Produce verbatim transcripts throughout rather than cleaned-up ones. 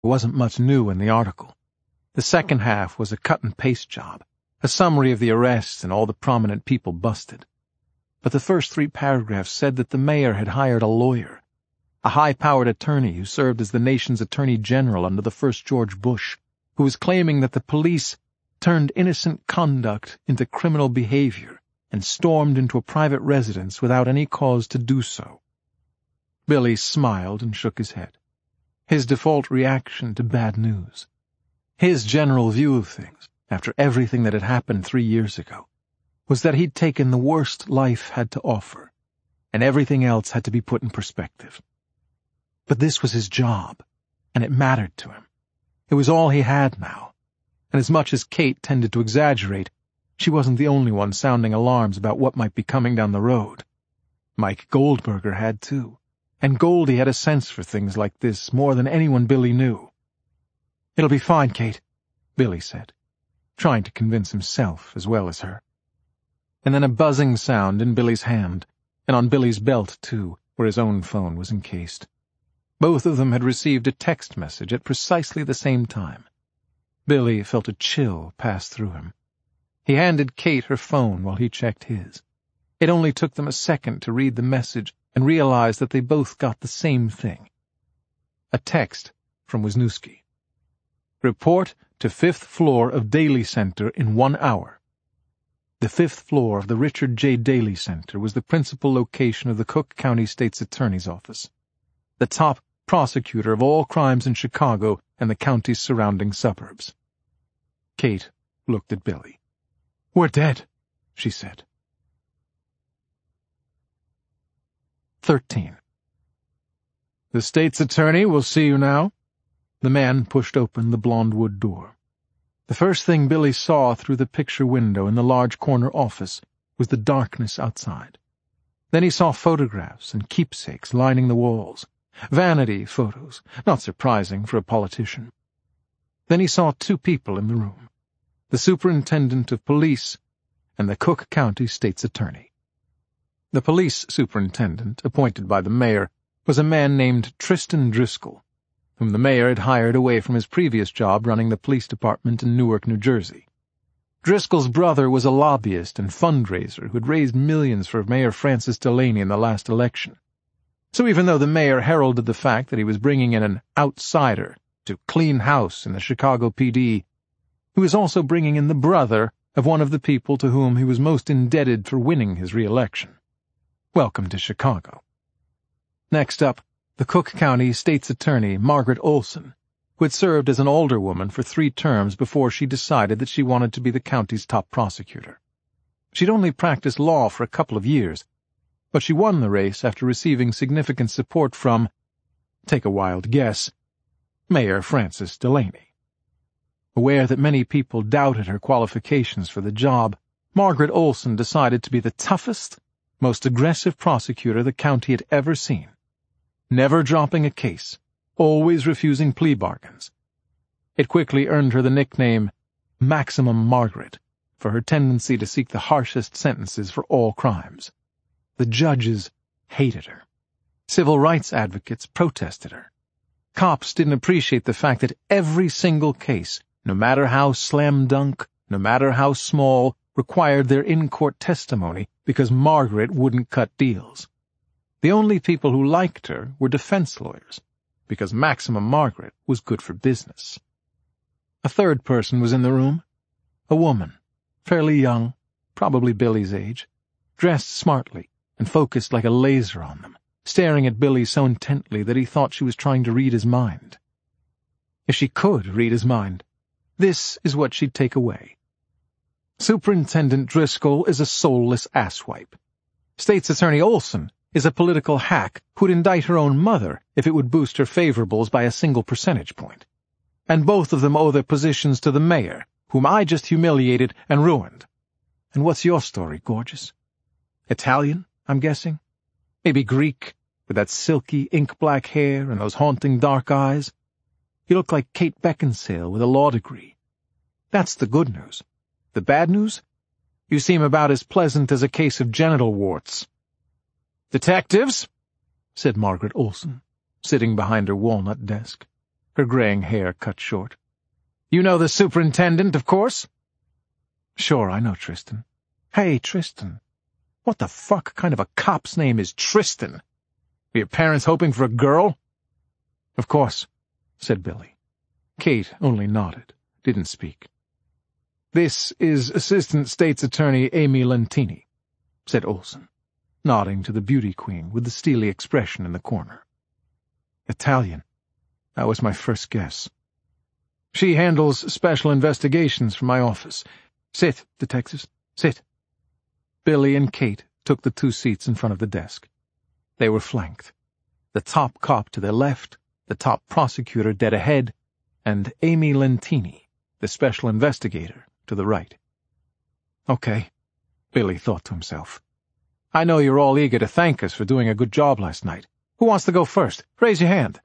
There wasn't much new in the article. The second half was a cut-and-paste job, a summary of the arrests and all the prominent people busted. But the first three paragraphs said that the mayor had hired a lawyer, a high-powered attorney who served as the nation's attorney general under the first George Bush, who was claiming that the police turned innocent conduct into criminal behavior and stormed into a private residence without any cause to do so. Billy smiled and shook his head. His default reaction to bad news. His general view of things, after everything that had happened three years ago, was that he'd taken the worst life had to offer, and everything else had to be put in perspective. But this was his job, and it mattered to him. It was all he had now, and as much as Kate tended to exaggerate, she wasn't the only one sounding alarms about what might be coming down the road. Mike Goldberger had too, and Goldie had a sense for things like this more than anyone Billy knew. "It'll be fine, Kate," Billy said, trying to convince himself as well as her. And then a buzzing sound in Billy's hand, and on Billy's belt, too, where his own phone was encased. Both of them had received a text message at precisely the same time. Billy felt a chill pass through him. He handed Kate her phone while he checked his. It only took them a second to read the message and realize that they both got the same thing. A text from Wisniewski. "Report to fifth floor of Daly Center in one hour." The fifth floor of the Richard J. Daly Center was the principal location of the Cook County State's Attorney's Office, the top prosecutor of all crimes in Chicago and the county's surrounding suburbs. Kate looked at Billy. "We're dead," she said. Thirteen. "The state's attorney will see you now." The man pushed open the blonde wood door. The first thing Billy saw through the picture window in the large corner office was the darkness outside. Then he saw photographs and keepsakes lining the walls. Vanity photos, not surprising for a politician. Then he saw two people in the room, the superintendent of police and the Cook County State's Attorney. The police superintendent, appointed by the mayor, was a man named Tristan Driscoll, whom the mayor had hired away from his previous job running the police department in Newark, New Jersey. Driscoll's brother was a lobbyist and fundraiser who had raised millions for Mayor Francis Delaney in the last election. So even though the mayor heralded the fact that he was bringing in an outsider to clean house in the Chicago P D, he was also bringing in the brother of one of the people to whom he was most indebted for winning his re-election. Welcome to Chicago. Next up, the Cook County State's Attorney, Margaret Olson, who had served as an alderwoman for three terms before she decided that she wanted to be the county's top prosecutor. She'd only practiced law for a couple of years, but she won the race after receiving significant support from, take a wild guess, Mayor Francis Delaney. Aware that many people doubted her qualifications for the job, Margaret Olson decided to be the toughest, most aggressive prosecutor the county had ever seen. Never dropping a case, always refusing plea bargains. It quickly earned her the nickname Maximum Margaret for her tendency to seek the harshest sentences for all crimes. The judges hated her. Civil rights advocates protested her. Cops didn't appreciate the fact that every single case, no matter how slam dunk, no matter how small, required their in-court testimony because Margaret wouldn't cut deals. The only people who liked her were defense lawyers, because Maximum Margaret was good for business. A third person was in the room. A woman, fairly young, probably Billy's age, dressed smartly and focused like a laser on them, staring at Billy so intently that he thought she was trying to read his mind. If she could read his mind, this is what she'd take away. Superintendent Driscoll is a soulless asswipe. State's Attorney Olson is a political hack who'd indict her own mother if it would boost her favorables by a single percentage point. And both of them owe their positions to the mayor, whom I just humiliated and ruined. And what's your story, gorgeous? Italian, I'm guessing? Maybe Greek, with that silky ink-black hair and those haunting dark eyes? You look like Kate Beckinsale with a law degree. That's the good news. The bad news? You seem about as pleasant as a case of genital warts. "Detectives," said Margaret Olson, sitting behind her walnut desk. her graying hair cut short. "You know the superintendent, of course?" "Sure, I know Tristan." "Hey, Tristan. What the fuck kind of a cop's name is Tristan? Were your parents hoping for a girl?" "Of course," said Billy. Kate only nodded, didn't speak. "This is Assistant State's Attorney Amy Lentini," said Olson, nodding to the beauty queen with the steely expression in the corner. "Italian. That was my first guess. She handles special investigations from my office. Sit, detectives, sit." Billy and Kate took the two seats in front of the desk. They were flanked. The top cop to their left, the top prosecutor dead ahead, and Amy Lentini, the special investigator, to the right. "Okay," Billy thought to himself. "I know you're all eager to thank us for doing a good job last night. Who wants to go first? Raise your hand."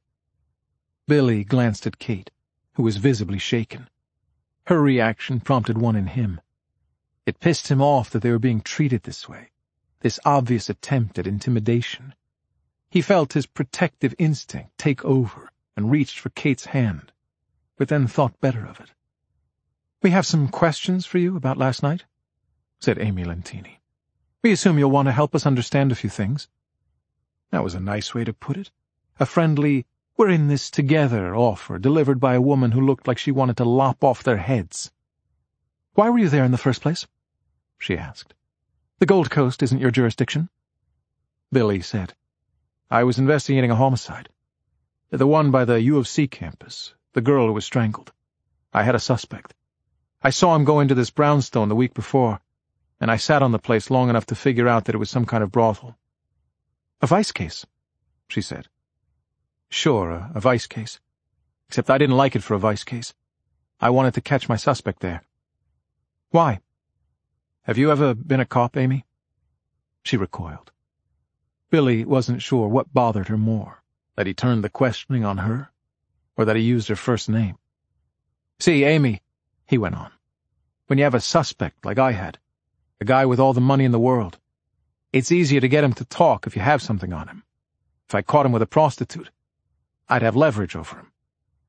Billy glanced at Kate, who was visibly shaken. Her reaction prompted one in him. It pissed him off that they were being treated this way, this obvious attempt at intimidation. He felt his protective instinct take over and reached for Kate's hand, but then thought better of it. "We have some questions for you about last night," said Amy Lentini. "We assume you'll want to help us understand a few things." That was a nice way to put it. A friendly, "we're in this together" offer delivered by a woman who looked like she wanted to lop off their heads. "Why were you there in the first place?" she asked. "The Gold Coast isn't your jurisdiction." Billy said, "I was investigating a homicide. The one by the U of C campus, the girl who was strangled. I had a suspect. I saw him go into this brownstone the week before, and I sat on the place long enough to figure out that it was some kind of brothel." "A vice case," she said. "Sure, a, a vice case. Except I didn't like it for a vice case. I wanted to catch my suspect there." "Why?" "Have you ever been a cop, Amy?" She recoiled. Billy wasn't sure what bothered her more, that he turned the questioning on her, or that he used her first name. "See, Amy," he went on, "when you have a suspect like I had, a guy with all the money in the world, it's easier to get him to talk if you have something on him. If I caught him with a prostitute, I'd have leverage over him."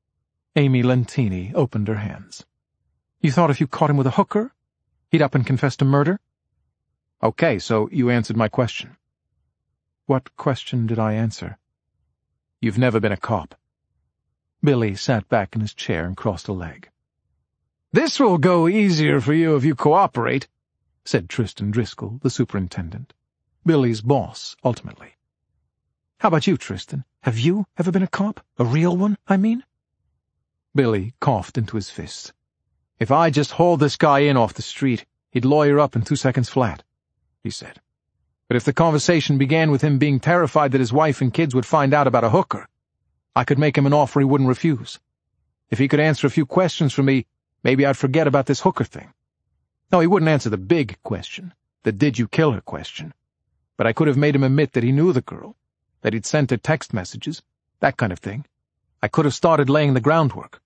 Amy Lentini opened her hands. "You thought if you caught him with a hooker, he'd up and confess to murder?" "Okay, so you answered my question." "What question did I answer?" "You've never been a cop." Billy sat back in his chair and crossed a leg. "This will go easier for you if you cooperate," said Tristan Driscoll, the superintendent, Billy's boss, ultimately. "How about you, Tristan? Have you ever been a cop? A real one, I mean?" Billy coughed into his fist. "If I just hauled this guy in off the street, he'd lawyer up in two seconds flat," he said. "But if the conversation began with him being terrified that his wife and kids would find out about a hooker, I could make him an offer he wouldn't refuse. If he could answer a few questions for me, maybe I'd forget about this hooker thing. No, he wouldn't answer the big question, the did-you-kill-her question, but I could have made him admit that he knew the girl, that he'd sent her text messages, that kind of thing. I could have started laying the groundwork."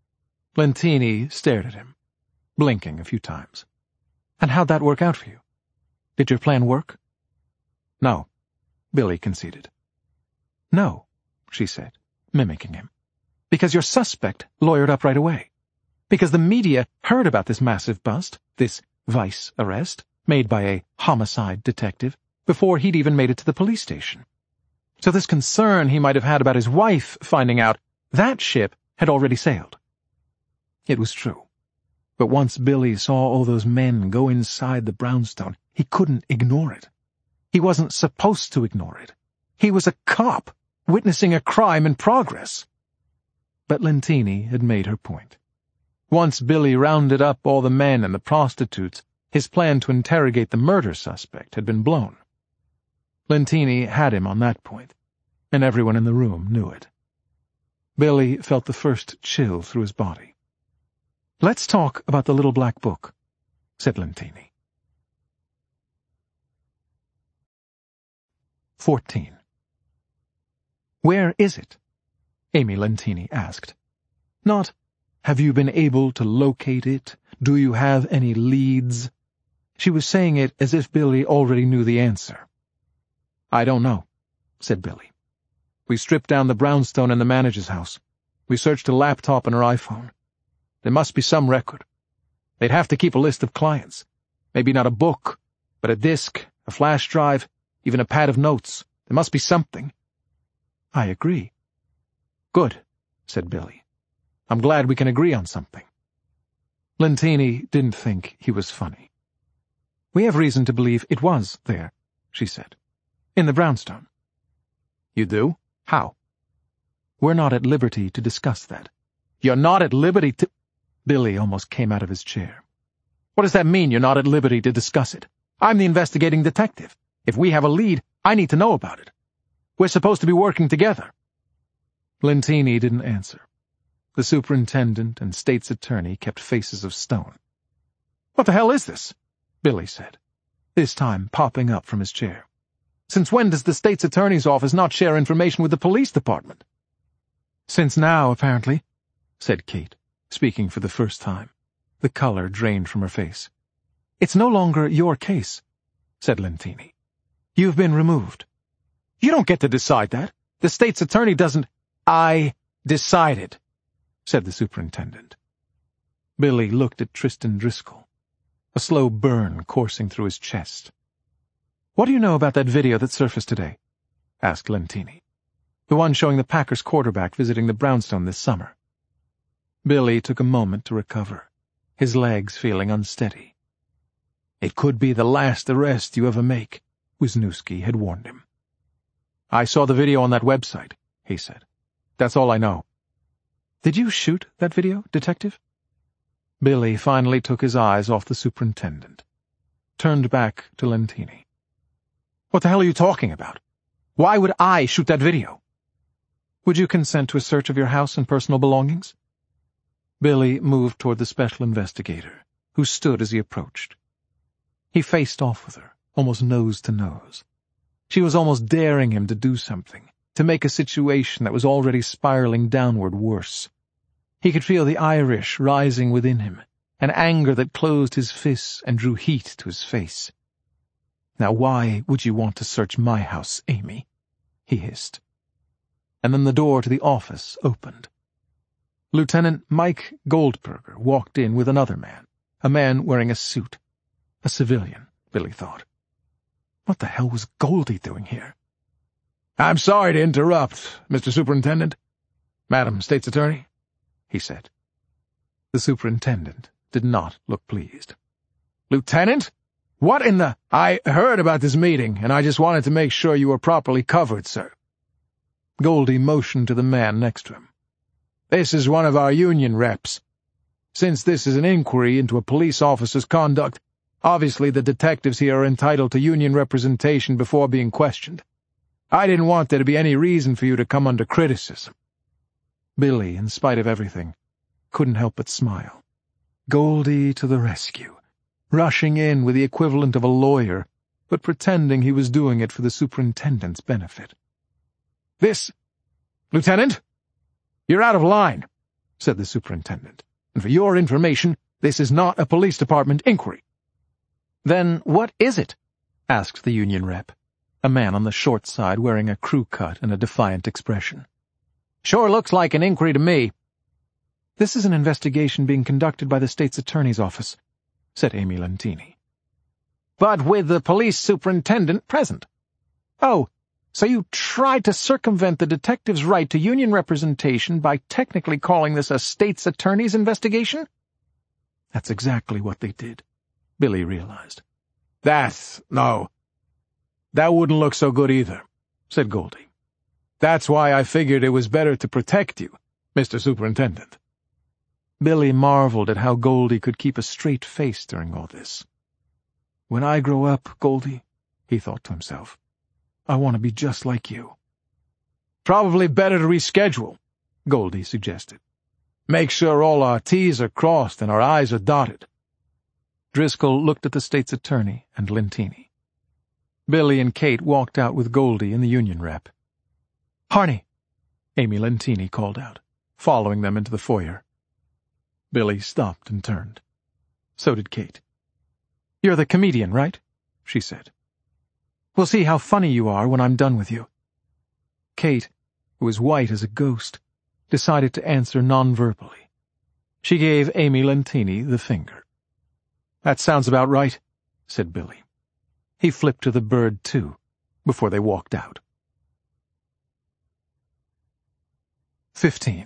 Lentini stared at him, blinking a few times. "And how'd that work out for you? Did your plan work?" "No," Billy conceded. "No," she said, mimicking him. "Because your suspect lawyered up right away. Because the media heard about this massive bust, this vice arrest, made by a homicide detective, before he'd even made it to the police station. So this concern he might have had about his wife finding out, that ship had already sailed." It was true. But once Billy saw all those men go inside the brownstone, he couldn't ignore it. He wasn't supposed to ignore it. He was a cop, witnessing a crime in progress. But Lentini had made her point. Once Billy rounded up all the men and the prostitutes, his plan to interrogate the murder suspect had been blown. Lentini had him on that point, and everyone in the room knew it. Billy felt the first chill through his body. "Let's talk about the little black book," said Lentini. Fourteen. "Where is it?" Amy Lentini asked. Not, "Have you been able to locate it? Do you have any leads?" She was saying it as if Billy already knew the answer. "I don't know," said Billy. "We stripped down the brownstone in the manager's house. We searched her laptop and her iPhone. There must be some record. They'd have to keep a list of clients. Maybe not a book, but a disk, a flash drive, even a pad of notes. There must be something. I agree. Good, said Billy. I'm glad we can agree on something. Lentini didn't think he was funny. We have reason to believe it was there, she said. In the brownstone. You do? How? We're not at liberty to discuss that. You're not at liberty to— Billy almost came out of his chair. What does that mean, you're not at liberty to discuss it? I'm the investigating detective. If we have a lead, I need to know about it. We're supposed to be working together. Lentini didn't answer. The superintendent and state's attorney kept faces of stone. What the hell is this? Billy said, this time popping up from his chair. Since when does the state's attorney's office not share information with the police department? Since now, apparently, said Kate, speaking for the first time. The color drained from her face. It's no longer your case, said Lentini. You've been removed. You don't get to decide that. The state's attorney doesn't— I decided, said the superintendent. Billy looked at Tristan Driscoll, a slow burn coursing through his chest. What do you know about that video that surfaced today? Asked Lentini. The one showing the Packers quarterback visiting the brownstone this summer. Billy took a moment to recover, his legs feeling unsteady. It could be the last arrest you ever make, Wisniewski had warned him. I saw the video on that website, he said. That's all I know. Did you shoot that video, detective? Billy finally took his eyes off the superintendent, turned back to Lentini. What the hell are you talking about? Why would I shoot that video? Would you consent to a search of your house and personal belongings? Billy moved toward the special investigator, who stood as he approached. He faced off with her, almost nose to nose. She was almost daring him to do something, to make a situation that was already spiraling downward worse. He could feel the Irish rising within him, an anger that closed his fists and drew heat to his face. Now why would you want to search my house, Amy? He hissed. And then the door to the office opened. Lieutenant Mike Goldberger walked in with another man, a man wearing a suit. A civilian, Billy thought. What the hell was Goldie doing here? I'm sorry to interrupt, Mister Superintendent. Madam State's Attorney, he said. The superintendent did not look pleased. Lieutenant? What in the— I heard about this meeting, and I just wanted to make sure you were properly covered, sir. Goldie motioned to the man next to him. This is one of our union reps. Since this is an inquiry into a police officer's conduct, obviously the detectives here are entitled to union representation before being questioned. I didn't want there to be any reason for you to come under criticism. Billy, in spite of everything, couldn't help but smile. Goldie to the rescue, rushing in with the equivalent of a lawyer, but pretending he was doing it for the superintendent's benefit. This— Lieutenant? You're out of line, said the superintendent. And for your information, this is not a police department inquiry. Then what is it? Asked the union rep, a man on the short side wearing a crew cut and a defiant expression. Sure looks like an inquiry to me. This is an investigation being conducted by the state's attorney's office, said Amy Lentini. But with the police superintendent present. Oh, so you tried to circumvent the detective's right to union representation by technically calling this a state's attorney's investigation? That's exactly what they did, Billy realized. That's— no. That wouldn't look so good either, said Goldie. That's why I figured it was better to protect you, Mister Superintendent. Billy marveled at how Goldie could keep a straight face during all this. When I grow up, Goldie, he thought to himself, I want to be just like you. Probably better to reschedule, Goldie suggested. Make sure all our T's are crossed and our I's are dotted. Driscoll looked at the state's attorney and Lentini. Billy and Kate walked out with Goldie and the union rep. Harney, Amy Lentini called out, following them into the foyer. Billy stopped and turned. So did Kate. You're the comedian, right? She said. We'll see how funny you are when I'm done with you. Kate, who was white as a ghost, decided to answer non-verbally. She gave Amy Lentini the finger. "That sounds about right," said Billy. He flipped to the bird, too, before they walked out. Fifteen.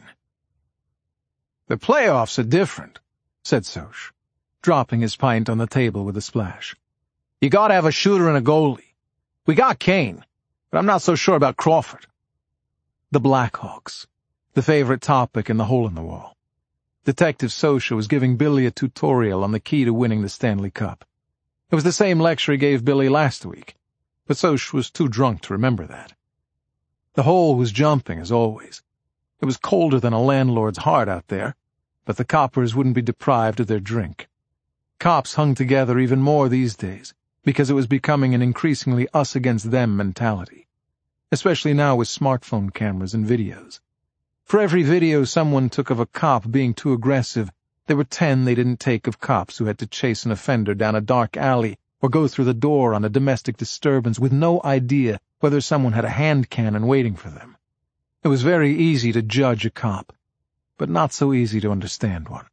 "The playoffs are different," said Soch, dropping his pint on the table with a splash. "You gotta have a shooter and a goalie. We got Kane, but I'm not so sure about Crawford." The Blackhawks, the favorite topic in the hole-in-the-wall. Detective Soch was giving Billy a tutorial on the key to winning the Stanley Cup. It was the same lecture he gave Billy last week, but Soch was too drunk to remember that. The hole was jumping, as always. It was colder than a landlord's heart out there, but the coppers wouldn't be deprived of their drink. Cops hung together even more these days, because it was becoming an increasingly us-against-them mentality, especially now with smartphone cameras and videos. For every video someone took of a cop being too aggressive, there were ten they didn't take of cops who had to chase an offender down a dark alley or go through the door on a domestic disturbance with no idea whether someone had a hand cannon waiting for them. It was very easy to judge a cop, but not so easy to understand one.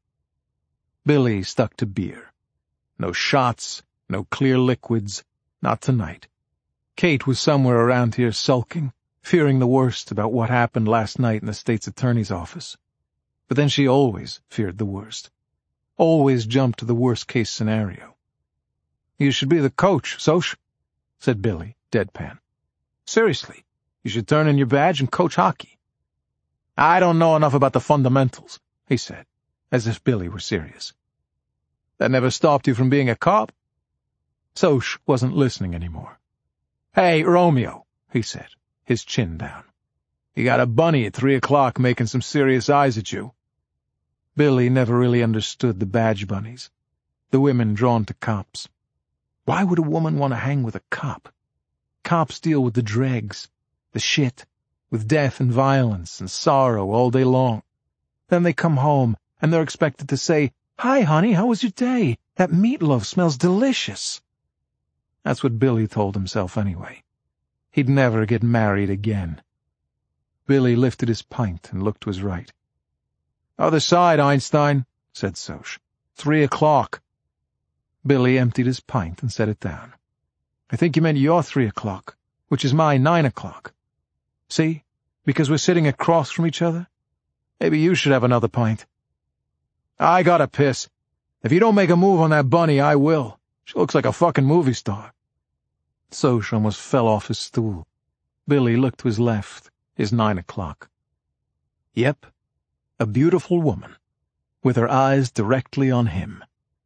Billy stuck to beer. No shots, no clear liquids, not tonight. Kate was somewhere around here sulking, fearing the worst about what happened last night in the state's attorney's office. But then she always feared the worst. Always jumped to the worst-case scenario. "You should be the coach, Soch," said Billy, deadpan. "Seriously, you should turn in your badge and coach hockey." "I don't know enough about the fundamentals," he said, as if Billy were serious. "That never stopped you from being a cop?" Soch wasn't listening anymore. "Hey, Romeo," he said, his chin down. "You got a bunny at three o'clock making some serious eyes at you." Billy never really understood the badge bunnies, the women drawn to cops. Why would a woman want to hang with a cop? Cops deal with the dregs, the shit, with death and violence and sorrow all day long. Then they come home, and they're expected to say, "Hi, honey, how was your day? That meatloaf smells delicious." That's what Billy told himself anyway. He'd never get married again. Billy lifted his pint and looked to his right. "Other side, Einstein," said Soch. "Three o'clock." Billy emptied his pint and set it down. "I think you meant your three o'clock, which is my nine o'clock. See, because we're sitting across from each other? Maybe you should have another pint." "I gotta piss. If you don't make a move on that bunny, I will. She looks like a fucking movie star." Soch almost fell off his stool. Billy looked to his left, his nine o'clock. Yep, a beautiful woman, with her eyes directly on him.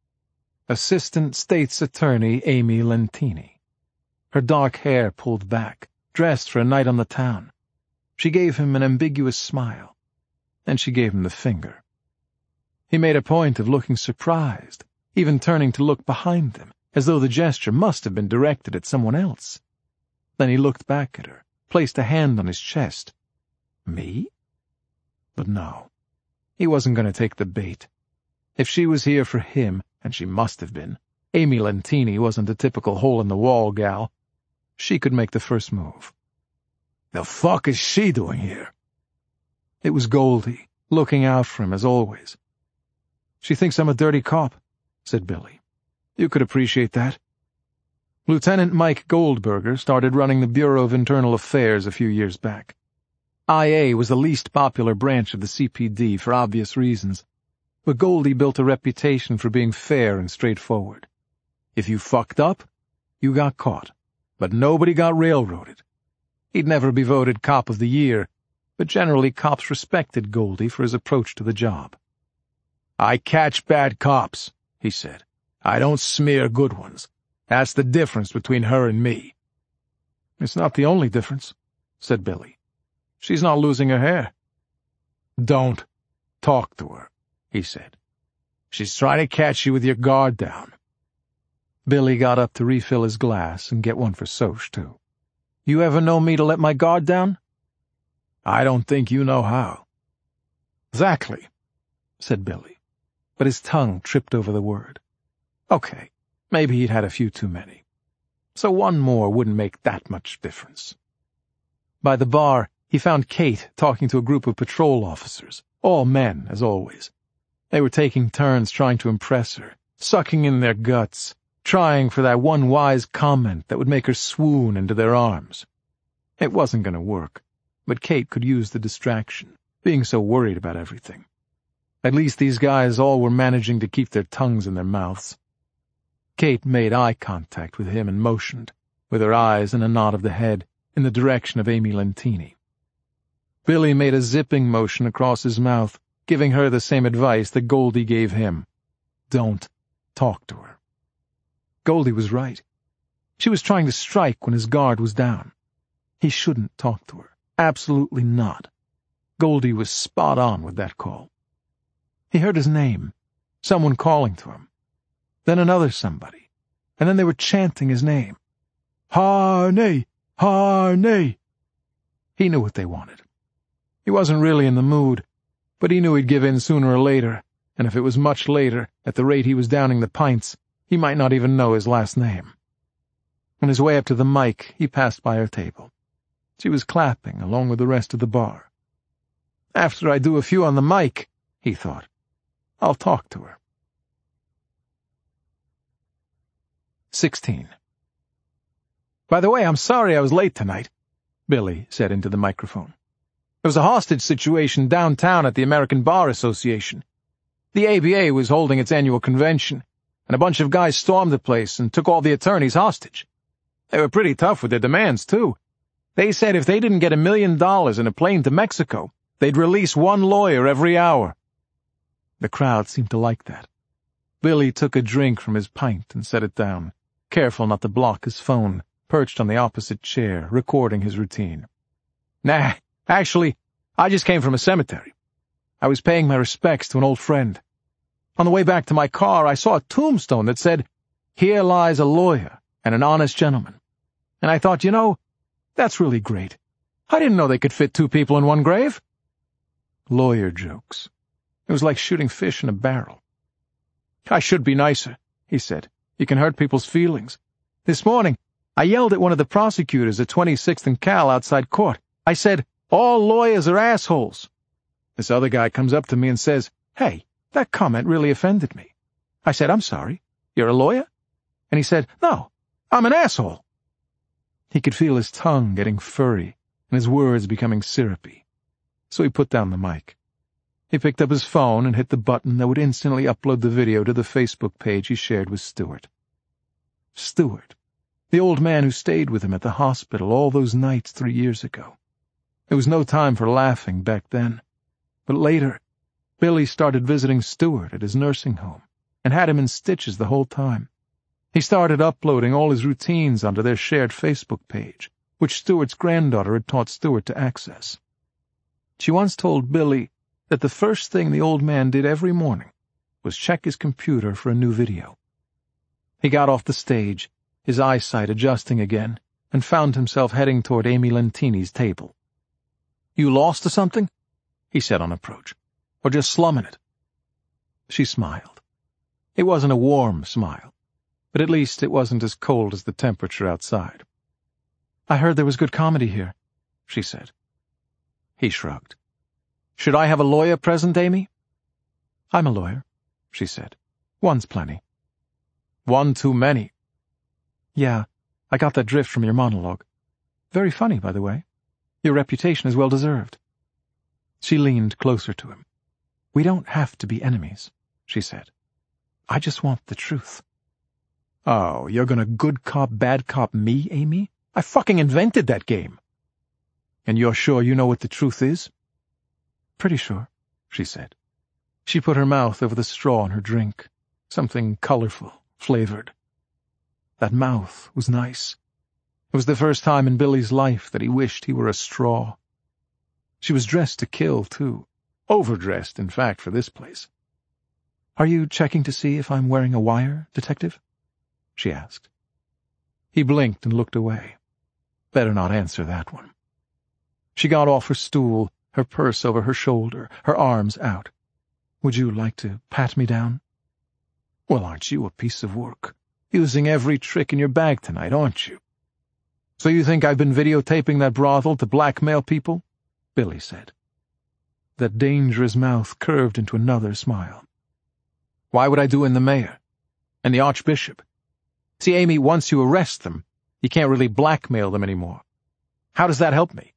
Assistant State's Attorney Amy Lentini. Her dark hair pulled back, dressed for a night on the town. She gave him an ambiguous smile, and she gave him the finger. He made a point of looking surprised, even turning to look behind them, as though the gesture must have been directed at someone else. Then he looked back at her, placed a hand on his chest. Me? But no, he wasn't going to take the bait. If she was here for him, and she must have been, Amy Lentini wasn't a typical hole-in-the-wall gal. She could make the first move. "The fuck is she doing here?" It was Goldie, looking out for him as always. "She thinks I'm a dirty cop," said Billy. "You could appreciate that." Lieutenant Mike Goldberger started running the Bureau of Internal Affairs a few years back. I A was the least popular branch of the C P D for obvious reasons, but Goldie built a reputation for being fair and straightforward. If you fucked up, you got caught, but nobody got railroaded. He'd never be voted Cop of the Year, but generally cops respected Goldie for his approach to the job. "I catch bad cops," he said. "I don't smear good ones. That's the difference between her and me." "It's not the only difference," said Billy. "She's not losing her hair." "Don't talk to her," he said. "She's trying to catch you with your guard down." Billy got up to refill his glass and get one for Soch, too. "You ever know me to let my guard down?" "I don't think you know how." "Exactly," said Billy, but his tongue tripped over the word. Okay, maybe he'd had a few too many. So one more wouldn't make that much difference. By the bar, He found Kate talking to a group of patrol officers, all men, as always. They were taking turns trying to impress her, sucking in their guts, trying for that one wise comment that would make her swoon into their arms. It wasn't going to work, but Kate could use the distraction, being so worried about everything. At least these guys all were managing to keep their tongues in their mouths. Kate made eye contact with him and motioned, with her eyes and a nod of the head, in the direction of Amy Lentini. Billy made a zipping motion across his mouth, giving her the same advice that Goldie gave him. Don't talk to her. Goldie was right. She was trying to strike when his guard was down. He shouldn't talk to her. Absolutely not. Goldie was spot on with that call. He heard his name, someone calling to him. Then another somebody, and then they were chanting his name. Harney! Harney! He knew what they wanted. He wasn't really in the mood, but he knew he'd give in sooner or later, and if it was much later, at the rate he was downing the pints, he might not even know his last name. On his way up to the mic, he passed by her table. She was clapping along with the rest of the bar. After I do a few on the mic, he thought, I'll talk to her. Sixteen. By the way, I'm sorry I was late tonight, Billy said into the microphone. There was a hostage situation downtown at the American Bar Association. The A B A was holding its annual convention, and a bunch of guys stormed the place and took all the attorneys hostage. They were pretty tough with their demands, too. They said if they didn't get a million dollars in a plane to Mexico, they'd release one lawyer every hour. The crowd seemed to like that. Billy took a drink from his pint and set it down, careful not to block his phone, perched on the opposite chair, recording his routine. Nah, actually, I just came from a cemetery. I was paying my respects to an old friend. On the way back to my car, I saw a tombstone that said, "Here lies a lawyer and an honest gentleman." And I thought, you know, that's really great. I didn't know they could fit two people in one grave. Lawyer jokes. It was like shooting fish in a barrel. I should be nicer, he said. You can hurt people's feelings. This morning, I yelled at one of the prosecutors at twenty-sixth and Cal outside court. I said, all lawyers are assholes. This other guy comes up to me and says, hey, that comment really offended me. I said, I'm sorry. You're a lawyer? And he said, no, I'm an asshole. He could feel his tongue getting furry and his words becoming syrupy. So he put down the mic. He picked up his phone and hit the button that would instantly upload the video to the Facebook page he shared with Stuart. Stuart, the old man who stayed with him at the hospital all those nights three years ago. There was no time for laughing back then. But later, Billy started visiting Stuart at his nursing home and had him in stitches the whole time. He started uploading all his routines onto their shared Facebook page, which Stuart's granddaughter had taught Stuart to access. She once told Billy that the first thing the old man did every morning was check his computer for a new video. He got off the stage, his eyesight adjusting again, and found himself heading toward Amy Lentini's table. You lost or something? He said on approach. Or just slumming it? She smiled. It wasn't a warm smile, but at least it wasn't as cold as the temperature outside. I heard there was good comedy here, she said. He shrugged. Should I have a lawyer present, Amy? I'm a lawyer, she said. One's plenty. One too many. Yeah, I got that drift from your monologue. Very funny, by the way. Your reputation is well deserved. She leaned closer to him. We don't have to be enemies, she said. I just want the truth. Oh, you're gonna good cop, bad cop me, Amy? I fucking invented that game. And you're sure you know what the truth is? Pretty sure, she said. She put her mouth over the straw in her drink, something colorful, flavored. That mouth was nice. It was the first time in Billy's life that he wished he were a straw. She was dressed to kill, too. Overdressed, in fact, for this place. Are you checking to see if I'm wearing a wire, detective? She asked. He blinked and looked away. Better not answer that one. She got off her stool, her purse over her shoulder, her arms out. Would you like to pat me down? Well, aren't you a piece of work? Using every trick in your bag tonight, aren't you? So you think I've been videotaping that brothel to blackmail people? Billy said. That dangerous mouth curved into another smile. Why would I do in the mayor? And the archbishop? See, Amy, once you arrest them, you can't really blackmail them anymore. How does that help me?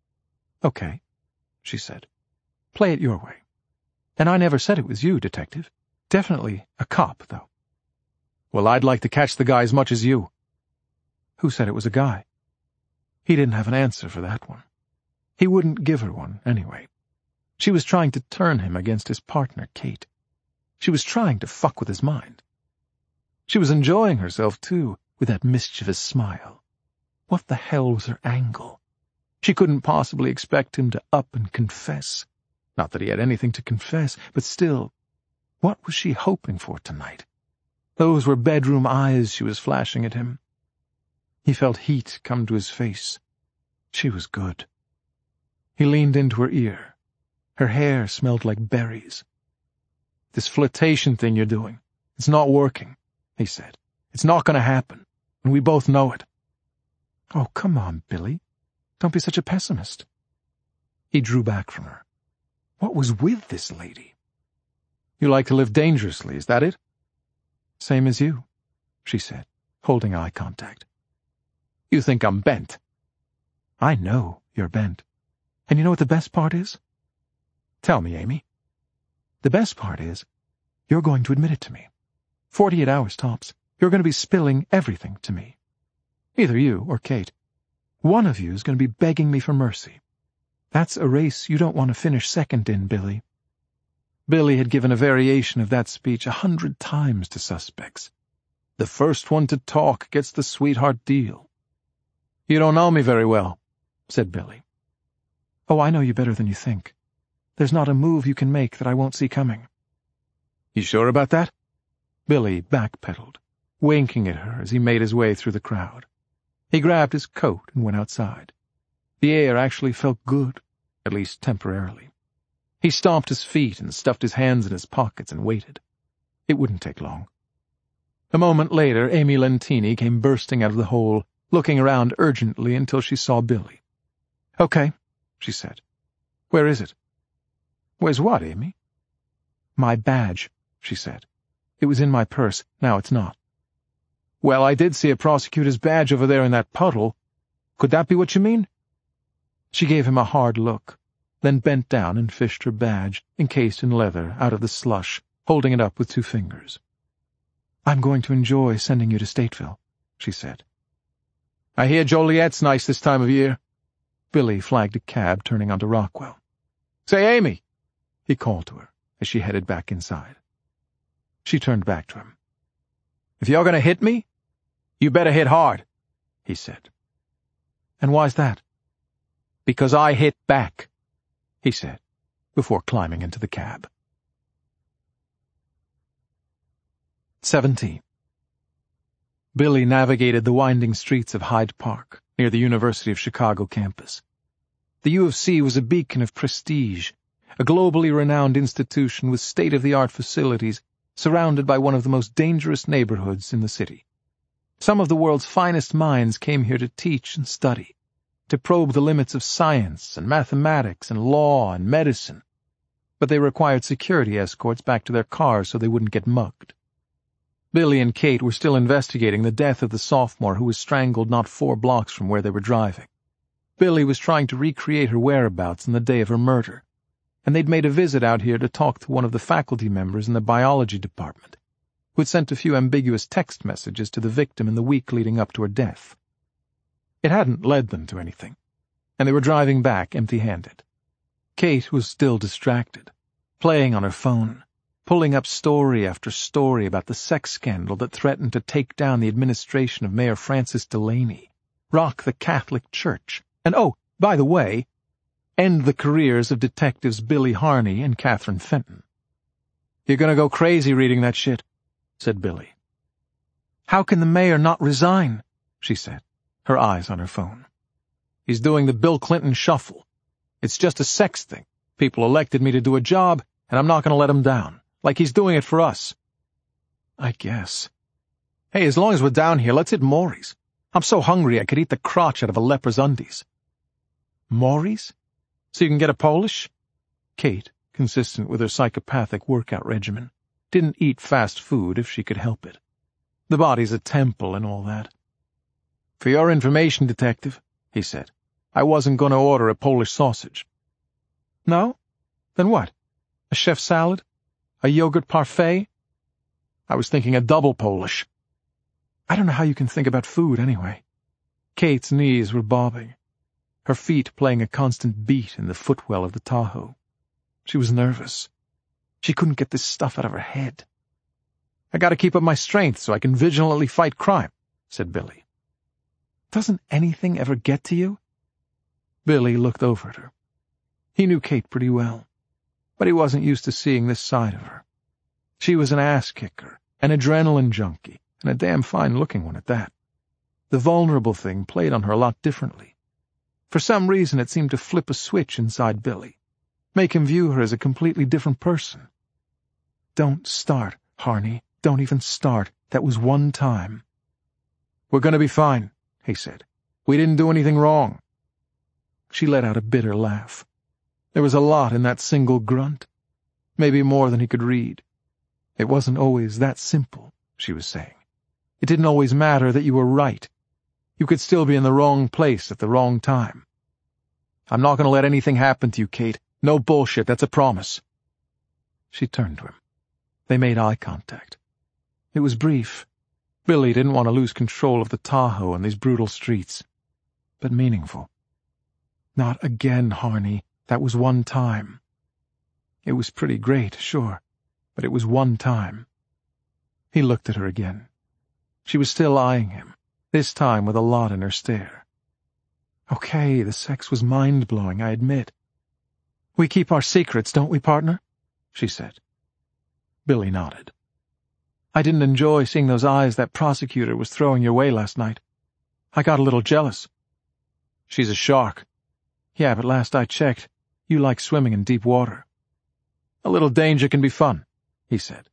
Okay, she said. Play it your way. And I never said it was you, Detective. Definitely a cop, though. Well, I'd like to catch the guy as much as you. Who said it was a guy? He didn't have an answer for that one. He wouldn't give her one, anyway. She was trying to turn him against his partner, Kate. She was trying to fuck with his mind. She was enjoying herself, too, with that mischievous smile. What the hell was her angle? She couldn't possibly expect him to up and confess. Not that he had anything to confess, but still, what was she hoping for tonight? Those were bedroom eyes she was flashing at him. He felt heat come to his face. She was good. He leaned into her ear. Her hair smelled like berries. This flirtation thing you're doing, it's not working, he said. It's not going to happen, and we both know it. Oh, come on, Billy. Don't be such a pessimist. He drew back from her. What was with this lady? You like to live dangerously, is that it? Same as you, she said, holding eye contact. You think I'm bent. I know you're bent. And you know what the best part is? Tell me, Amy. The best part is, you're going to admit it to me. Forty-eight hours tops. You're going to be spilling everything to me. Either you or Kate. One of you is going to be begging me for mercy. That's a race you don't want to finish second in, Billy. Billy had given a variation of that speech a hundred times to suspects. The first one to talk gets the sweetheart deal. You don't know me very well, said Billy. Oh, I know you better than you think. There's not a move you can make that I won't see coming. You sure about that? Billy backpedaled, winking at her as he made his way through the crowd. He grabbed his coat and went outside. The air actually felt good, at least temporarily. He stomped his feet and stuffed his hands in his pockets and waited. It wouldn't take long. A moment later, Amy Lentini came bursting out of the hole, looking around urgently until she saw Billy. Okay, she said. Where is it? Where's what, Amy? My badge, she said. It was in my purse. Now it's not. Well, I did see a prosecutor's badge over there in that puddle. Could that be what you mean? She gave him a hard look, then bent down and fished her badge, encased in leather, out of the slush, holding it up with two fingers. I'm going to enjoy sending you to Stateville, she said. I hear Joliet's nice this time of year. Billy flagged a cab turning onto Rockwell. Say, Amy, he called to her as she headed back inside. She turned back to him. If you're going to hit me, you better hit hard, he said. And why's that? Because I hit back, he said, before climbing into the cab. Seventeen. Billy navigated the winding streets of Hyde Park, near the University of Chicago campus. The U of C was a beacon of prestige, a globally renowned institution with state-of-the-art facilities surrounded by one of the most dangerous neighborhoods in the city. Some of the world's finest minds came here to teach and study, to probe the limits of science and mathematics and law and medicine, but they required security escorts back to their cars so they wouldn't get mugged. Billy and Kate were still investigating the death of the sophomore who was strangled not four blocks from where they were driving. Billy was trying to recreate her whereabouts on the day of her murder, and they'd made a visit out here to talk to one of the faculty members in the biology department, who had sent a few ambiguous text messages to the victim in the week leading up to her death. It hadn't led them to anything, and they were driving back empty-handed. Kate was still distracted, playing on her phone, pulling up story after story about the sex scandal that threatened to take down the administration of Mayor Francis Delaney, rock the Catholic Church, and oh, by the way, end the careers of detectives Billy Harney and Catherine Fenton. You're going to go crazy reading that shit, said Billy. How can the mayor not resign? She said, her eyes on her phone. He's doing the Bill Clinton shuffle. It's just a sex thing. People elected me to do a job, and I'm not going to let him down, like he's doing it for us. I guess. Hey, as long as we're down here, let's hit Maury's. I'm so hungry I could eat the crotch out of a leper's undies. Maury's? So you can get a Polish? Kate, consistent with her psychopathic workout regimen, didn't eat fast food if she could help it. The body's a temple and all that. For your information, detective, he said, I wasn't going to order a Polish sausage. No? Then what? A chef salad? A yogurt parfait? I was thinking a double Polish. I don't know how you can think about food anyway. Kate's knees were bobbing, her feet playing a constant beat in the footwell of the Tahoe. She was nervous. She couldn't get this stuff out of her head. I gotta keep up my strength so I can vigilantly fight crime, said Billy. Doesn't anything ever get to you? Billy looked over at her. He knew Kate pretty well, but he wasn't used to seeing this side of her. She was an ass-kicker, an adrenaline junkie, and a damn fine-looking one at that. The vulnerable thing played on her a lot differently. For some reason it seemed to flip a switch inside Billy, make him view her as a completely different person. Don't start, Harney. Don't even start. That was one time. We're going to be fine, he said. We didn't do anything wrong. She let out a bitter laugh. There was a lot in that single grunt, maybe more than he could read. It wasn't always that simple, she was saying. It didn't always matter that you were right. You could still be in the wrong place at the wrong time. I'm not going to let anything happen to you, Kate. No bullshit, that's a promise. She turned to him. They made eye contact. It was brief. Billy didn't want to lose control of the Tahoe and these brutal streets, but meaningful. Not again, Harney. That was one time. It was pretty great, sure, but it was one time. He looked at her again. She was still eyeing him, this time with a lot in her stare. Okay, the sex was mind-blowing, I admit. We keep our secrets, don't we, partner? She said. Billy nodded. I didn't enjoy seeing those eyes that prosecutor was throwing your way last night. I got a little jealous. She's a shark. Yeah, but last I checked, you like swimming in deep water. A little danger can be fun, he said.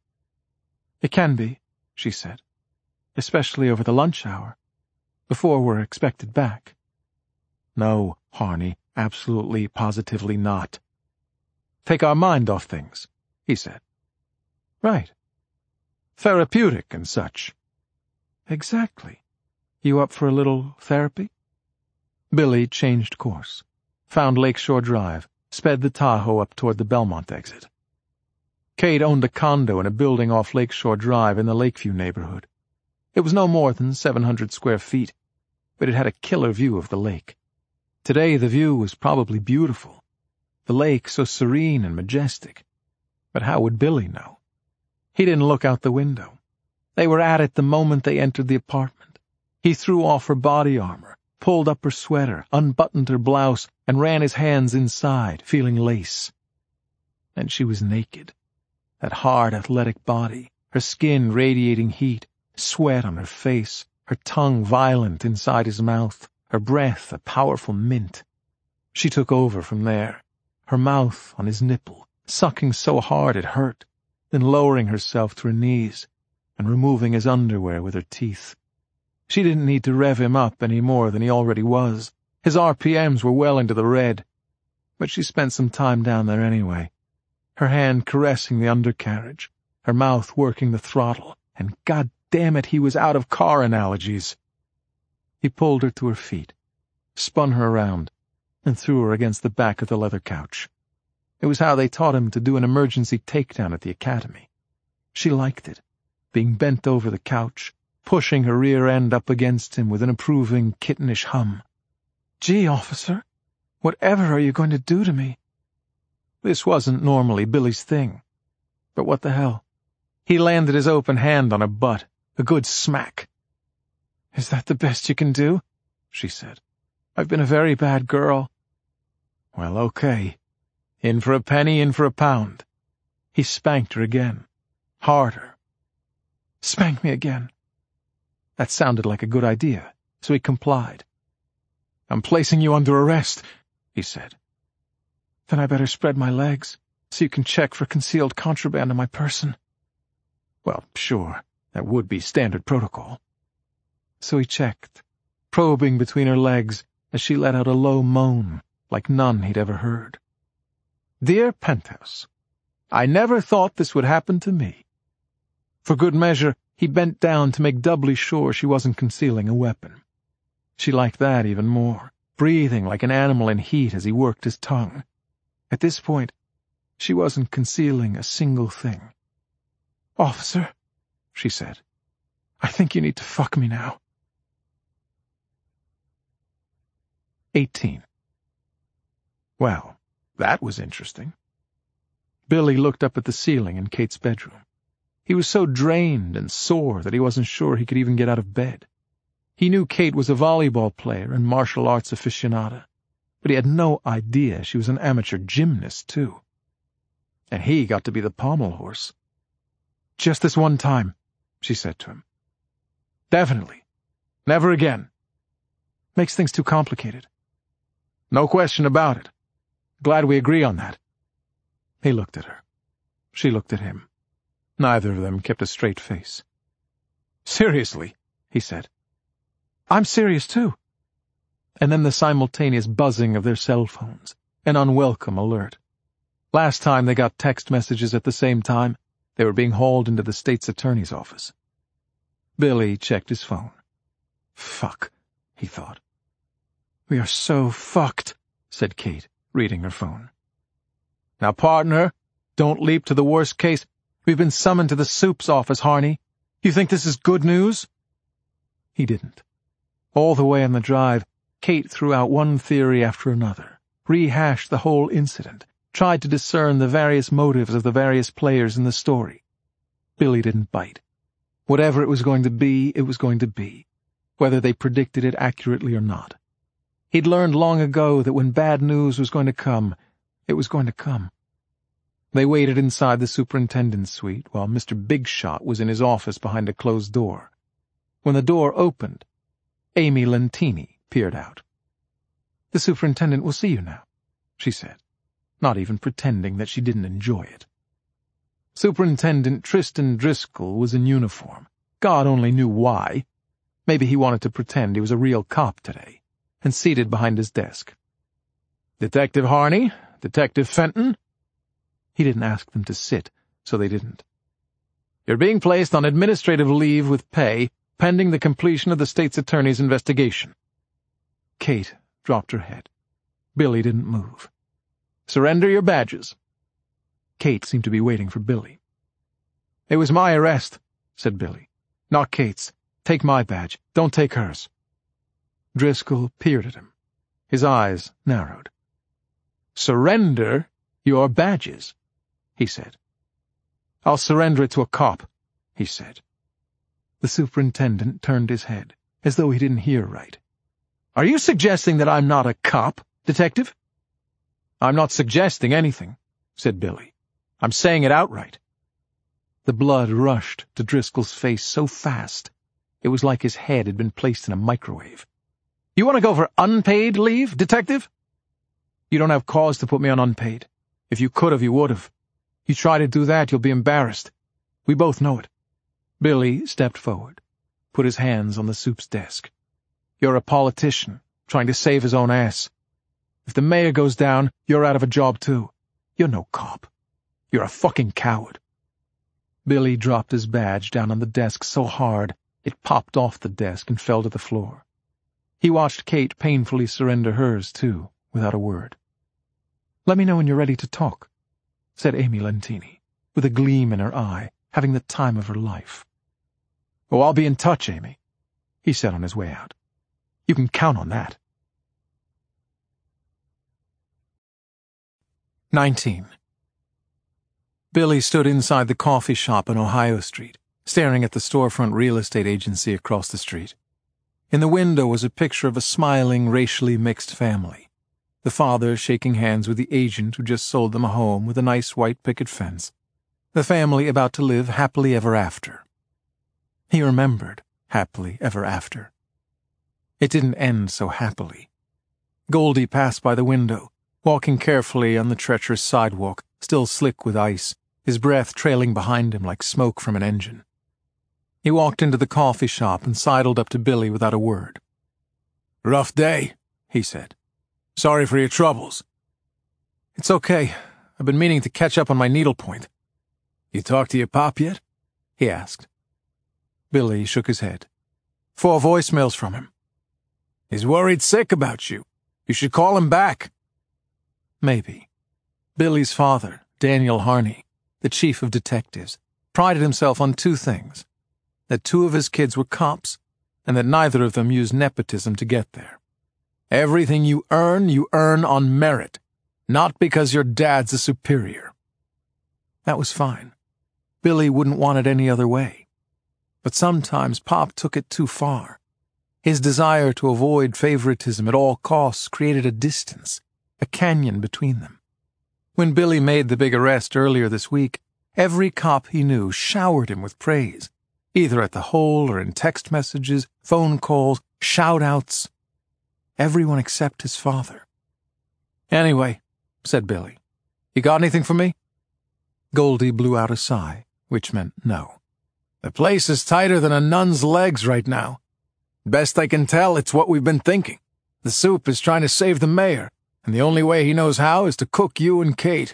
It can be, she said, especially over the lunch hour, before we're expected back. No, Harney, absolutely, positively not. Take our mind off things, he said. Right. Therapeutic and such. Exactly. You up for a little therapy? Billy changed course, found Lakeshore Drive, sped the Tahoe up toward the Belmont exit. Kate owned a condo in a building off Lakeshore Drive in the Lakeview neighborhood. It was no more than seven hundred square feet, but it had a killer view of the lake. Today the view was probably beautiful, the lake so serene and majestic. But how would Billy know? He didn't look out the window. They were at it the moment they entered the apartment. He threw off her body armor, pulled up her sweater, unbuttoned her blouse, and ran his hands inside, feeling lace. And she was naked. That hard, athletic body, her skin radiating heat, sweat on her face, her tongue violent inside his mouth, her breath a powerful mint. She took over from there, her mouth on his nipple, sucking so hard it hurt, then lowering herself to her knees and removing his underwear with her teeth. She didn't need to rev him up any more than he already was. His R P Ms were well into the red. But she spent some time down there anyway, her hand caressing the undercarriage, her mouth working the throttle, and God damn it, he was out of car analogies. He pulled her to her feet, spun her around, and threw her against the back of the leather couch. It was how they taught him to do an emergency takedown at the academy. She liked it, being bent over the couch, pushing her rear end up against him with an approving, kittenish hum. Gee, officer, whatever are you going to do to me? This wasn't normally Billy's thing. But what the hell? He landed his open hand on her butt, a good smack. Is that the best you can do? She said. I've been a very bad girl. Well, okay. In for a penny, in for a pound. He spanked her again, harder. Spank me again. That sounded like a good idea, so he complied. I'm placing you under arrest, he said. Then I better spread my legs, so you can check for concealed contraband in my person. Well, sure, that would be standard protocol. So he checked, probing between her legs as she let out a low moan, like none he'd ever heard. "Dear Penthouse, I never thought this would happen to me." For good measure, he bent down to make doubly sure she wasn't concealing a weapon. She liked that even more, breathing like an animal in heat as he worked his tongue. At this point, she wasn't concealing a single thing. "Officer," she said, "I think you need to fuck me now." Eighteen. Well, that was interesting. Billy looked up at the ceiling in Kate's bedroom. He was so drained and sore that he wasn't sure he could even get out of bed. He knew Kate was a volleyball player and martial arts aficionada, but he had no idea she was an amateur gymnast, too. And he got to be the pommel horse. "Just this one time," she said to him. "Definitely. Never again." "Makes things too complicated." "No question about it. Glad we agree on that." He looked at her. She looked at him. Neither of them kept a straight face. "Seriously," he said. "I'm serious, too." And then the simultaneous buzzing of their cell phones, an unwelcome alert. Last time they got text messages at the same time, they were being hauled into the state's attorney's office. Billy checked his phone. Fuck, he thought. "We are so fucked," said Kate, reading her phone. "Now, partner, don't leap to the worst case. We've been summoned to the soup's office, Harney. You think this is good news?" He didn't. All the way on the drive, Kate threw out one theory after another, rehashed the whole incident, tried to discern the various motives of the various players in the story. Billy didn't bite. Whatever it was going to be, it was going to be, whether they predicted it accurately or not. He'd learned long ago that when bad news was going to come, it was going to come. They waited inside the superintendent's suite while Mister Big Shot was in his office behind a closed door. When the door opened, Amy Lentini peered out. "The superintendent will see you now," she said, not even pretending that she didn't enjoy it. Superintendent Tristan Driscoll was in uniform. God only knew why. Maybe he wanted to pretend he was a real cop today, and seated behind his desk. "Detective Harney, Detective Fenton." He didn't ask them to sit, so they didn't. "You're being placed on administrative leave with pay, pending the completion of the state's attorney's investigation." Kate dropped her head. Billy didn't move. "Surrender your badges." Kate seemed to be waiting for Billy. "It was my arrest," said Billy. "Not Kate's. Take my badge. Don't take hers." Driscoll peered at him. His eyes narrowed. "Surrender your badges," he said. "I'll surrender it to a cop," he said. The superintendent turned his head, as though he didn't hear right. "Are you suggesting that I'm not a cop, detective?" "I'm not suggesting anything," said Billy. "I'm saying it outright." The blood rushed to Driscoll's face so fast, it was like his head had been placed in a microwave. "You want to go for unpaid leave, detective?" "You don't have cause to put me on unpaid. If you could have, you would have. You try to do that, you'll be embarrassed. We both know it." Billy stepped forward, put his hands on the soup's desk. "You're a politician, trying to save his own ass. If the mayor goes down, you're out of a job too. You're no cop. You're a fucking coward." Billy dropped his badge down on the desk so hard it popped off the desk and fell to the floor. He watched Kate painfully surrender hers, too, without a word. "Let me know when you're ready to talk," said Amy Lentini, with a gleam in her eye, having the time of her life. "Oh, I'll be in touch, Amy," he said on his way out. "You can count on that." Nineteen. Billy stood inside the coffee shop on Ohio Street, staring at the storefront real estate agency across the street. In the window was a picture of a smiling, racially mixed family. The father shaking hands with the agent who just sold them a home with a nice white picket fence. The family about to live happily ever after. He remembered happily ever after. It didn't end so happily. Goldie passed by the window, walking carefully on the treacherous sidewalk, still slick with ice, his breath trailing behind him like smoke from an engine. He walked into the coffee shop and sidled up to Billy without a word. "Rough day," he said. Sorry for your troubles. It's okay. I've been meaning to catch up on my needlepoint. You talked to your pop yet? He asked. Billy shook his head. Four voicemails from him. He's worried sick about you. You should call him back. Maybe. Billy's father, Daniel Harney, the chief of detectives, prided himself on two things: that two of his kids were cops, and that neither of them used nepotism to get there. Everything you earn, you earn on merit, not because your dad's a superior. That was fine. Billy wouldn't want it any other way. But sometimes Pop took it too far. His desire to avoid favoritism at all costs created a distance, a canyon between them. When Billy made the big arrest earlier this week, every cop he knew showered him with praise, either at the hole or in text messages, phone calls, shout-outs. Everyone except his father. Anyway, said Billy, you got anything for me? Goldie blew out a sigh, which meant no. The place is tighter than a nun's legs right now. Best I can tell, it's what we've been thinking. The soup is trying to save the mayor, and the only way he knows how is to cook you and Kate.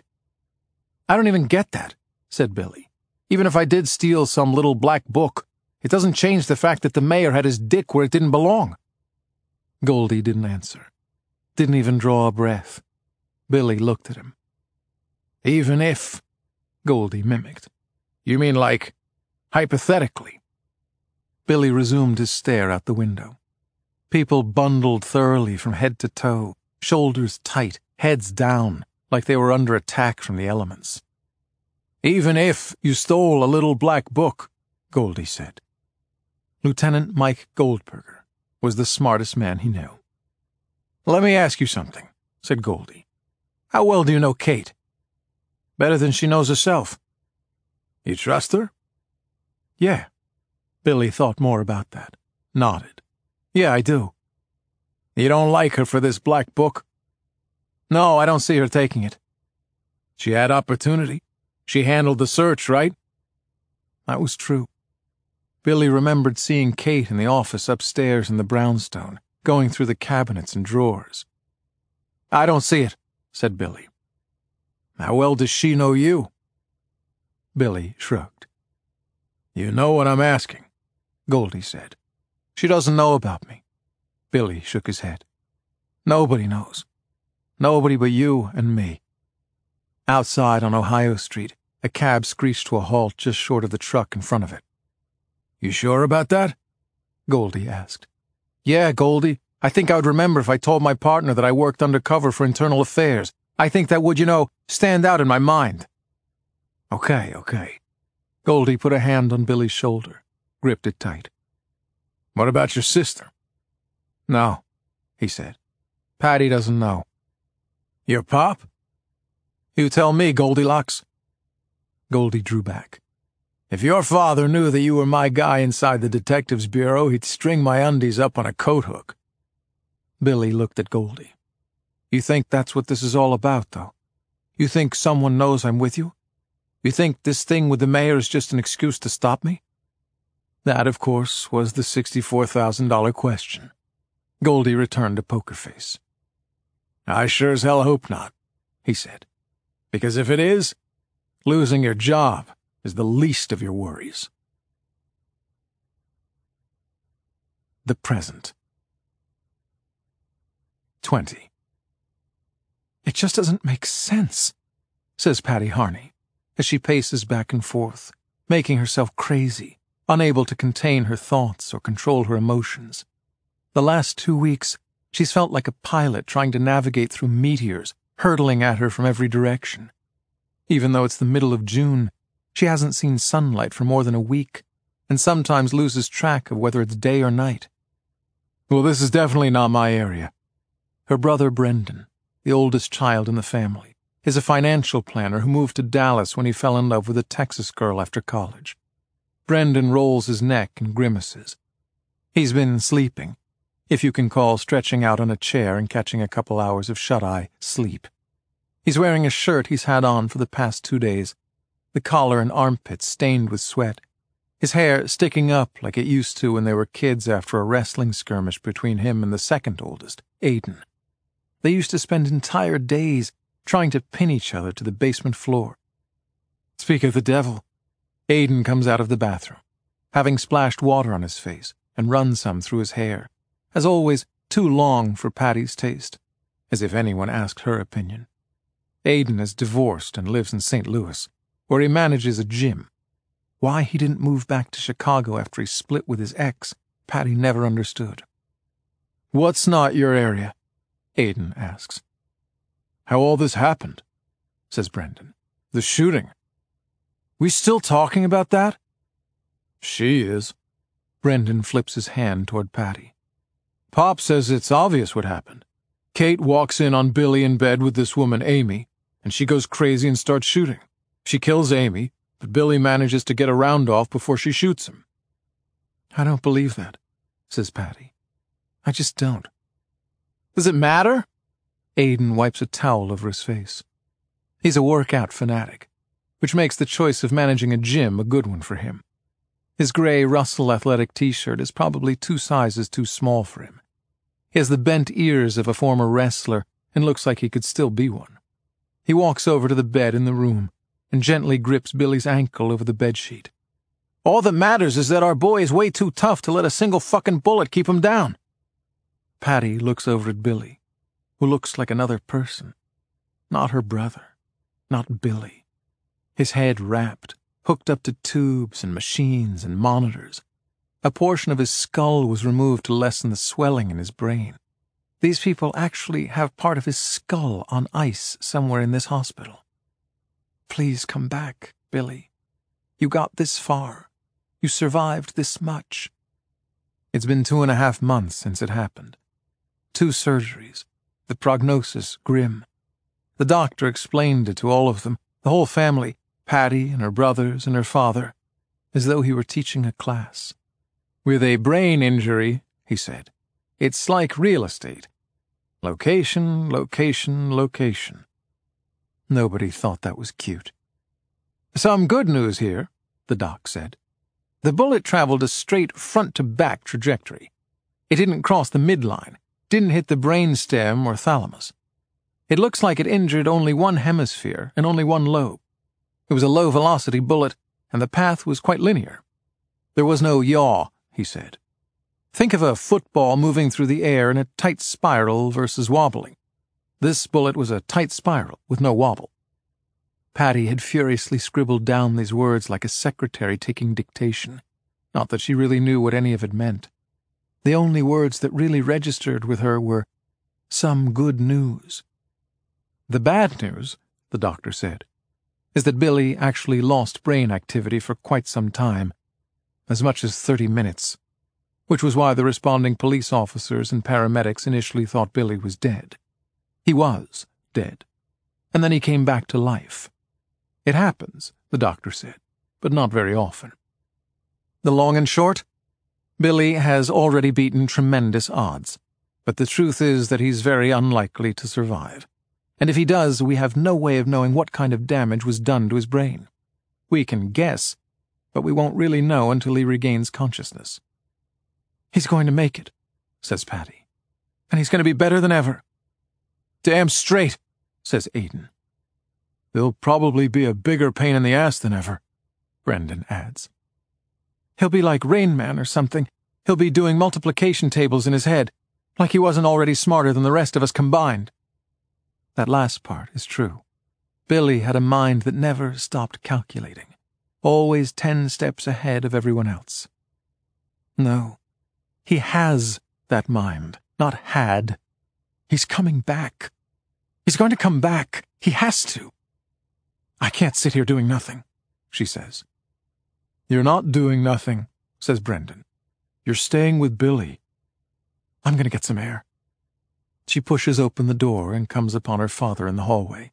I don't even get that, said Billy. Even if I did steal some little black book, it doesn't change the fact that the mayor had his dick where it didn't belong. Goldie didn't answer. Didn't even draw a breath. Billy looked at him. Even if, Goldie mimicked. You mean like, hypothetically? Billy resumed his stare out the window. People bundled thoroughly from head to toe, shoulders tight, heads down, like they were under attack from the elements. Even if you stole a little black book, Goldie said. Lieutenant Mike Goldberger was the smartest man he knew. Let me ask you something, said Goldie. How well do you know Kate? Better than she knows herself. You trust her? Yeah. Billy thought more about that. Nodded. Yeah, I do. You don't like her for this black book? No, I don't see her taking it. She had opportunity. She handled the search, right? That was true. Billy remembered seeing Kate in the office upstairs in the brownstone, going through the cabinets and drawers. I don't see it, said Billy. How well does she know you? Billy shrugged. You know what I'm asking, Goldie said. She doesn't know about me. Billy shook his head. Nobody knows. Nobody but you and me. Outside on Ohio Street, a cab screeched to a halt just short of the truck in front of it. You sure about that? Goldie asked. Yeah, Goldie. I think I would remember if I told my partner that I worked undercover for internal affairs. I think that would, you know, stand out in my mind. Okay, okay. Goldie put a hand on Billy's shoulder, gripped it tight. What about your sister? No, he said. Patty doesn't know. Your pop? You tell me, Goldilocks. Goldie drew back. If your father knew that you were my guy inside the detectives bureau, he'd string my undies up on a coat hook. Billy looked at Goldie. You think that's what this is all about, though? You think someone knows I'm with you? You think this thing with the mayor is just an excuse to stop me? That, of course, was the sixty-four thousand dollar question. Goldie returned a poker face. I sure as hell hope not, he said. Because if it is, losing your job is the least of your worries. The present. Twenty. It just doesn't make sense, says Patty Harney, as she paces back and forth, making herself crazy, unable to contain her thoughts or control her emotions. The last two weeks, she's felt like a pilot trying to navigate through meteors, hurtling at her from every direction. Even though it's the middle of June, she hasn't seen sunlight for more than a week, and sometimes loses track of whether it's day or night. Well, this is definitely not my area. Her brother Brendan, the oldest child in the family, is a financial planner who moved to Dallas when he fell in love with a Texas girl after college. Brendan rolls his neck and grimaces. He's been sleeping, if you can call stretching out on a chair and catching a couple hours of shut-eye sleep. He's wearing a shirt he's had on for the past two days, the collar and armpits stained with sweat, his hair sticking up like it used to when they were kids after a wrestling skirmish between him and the second oldest, Aiden. They used to spend entire days trying to pin each other to the basement floor. Speak of the devil, Aidan comes out of the bathroom, having splashed water on his face and run some through his hair, as always too long for Patty's taste, as if anyone asked her opinion. Aidan is divorced and lives in Saint Louis, where he manages a gym. Why he didn't move back to Chicago after he split with his ex, Patty never understood. "What's not your area?" Aidan asks. "How all this happened," says Brendan. "The shooting. We still talking about that?" "She is." Brendan flips his hand toward Patty. "Pop says it's obvious what happened. Kate walks in on Billy in bed with this woman, Amy, and she goes crazy and starts shooting. She kills Amy, but Billy manages to get a round off before she shoots him." "I don't believe that," says Patty. "I just don't." "Does it matter?" Aidan wipes a towel over his face. He's a workout fanatic, which makes the choice of managing a gym a good one for him. His gray Russell athletic t-shirt is probably two sizes too small for him. He has the bent ears of a former wrestler and looks like he could still be one. He walks over to the bed in the room and gently grips Billy's ankle over the bedsheet. "All that matters is that our boy is way too tough to let a single fucking bullet keep him down." Patty looks over at Billy, who looks like another person. Not her brother. Not Billy. His head wrapped, hooked up to tubes and machines and monitors. A portion of his skull was removed to lessen the swelling in his brain. These people actually have part of his skull on ice somewhere in this hospital. "Please come back, Billy. You got this far. You survived this much." It's been two and a half months since it happened. Two surgeries. The prognosis grim. The doctor explained it to all of them, the whole family, Patty and her brothers and her father, as though he were teaching a class. "With a brain injury," he said, "it's like real estate. Location, location, location." Nobody thought that was cute. "Some good news here," the doc said. "The bullet traveled a straight front-to-back trajectory. It didn't cross the midline, didn't hit the brainstem or thalamus. It looks like it injured only one hemisphere and only one lobe. It was a low-velocity bullet, and the path was quite linear. There was no yaw," he said. "Think of a football moving through the air in a tight spiral versus wobbling. This bullet was a tight spiral with no wobble." Patty had furiously scribbled down these words like a secretary taking dictation. Not that she really knew what any of it meant. The only words that really registered with her were, "some good news." "The bad news," the doctor said, "is that Billy actually lost brain activity for quite some time, as much as thirty minutes, which was why the responding police officers and paramedics initially thought Billy was dead. He was dead, and then he came back to life. It happens, the doctor said, but not very often. The long and short? Billy has already beaten tremendous odds, but the truth is that he's very unlikely to survive. And if he does, we have no way of knowing what kind of damage was done to his brain. We can guess, but we won't really know until he regains consciousness." "He's going to make it," says Patty. "And he's going to be better than ever." "Damn straight," says Aidan. "There'll probably be a bigger pain in the ass than ever," Brendan adds. "He'll be like Rain Man or something. He'll be doing multiplication tables in his head, like he wasn't already smarter than the rest of us combined." That last part is true. Billy had a mind that never stopped calculating, always ten steps ahead of everyone else. No, he has that mind, not had. He's coming back. He's going to come back. He has to. "I can't sit here doing nothing," she says. "You're not doing nothing," says Brendan. "You're staying with Billy." "I'm going to get some air." She pushes open the door and comes upon her father in the hallway.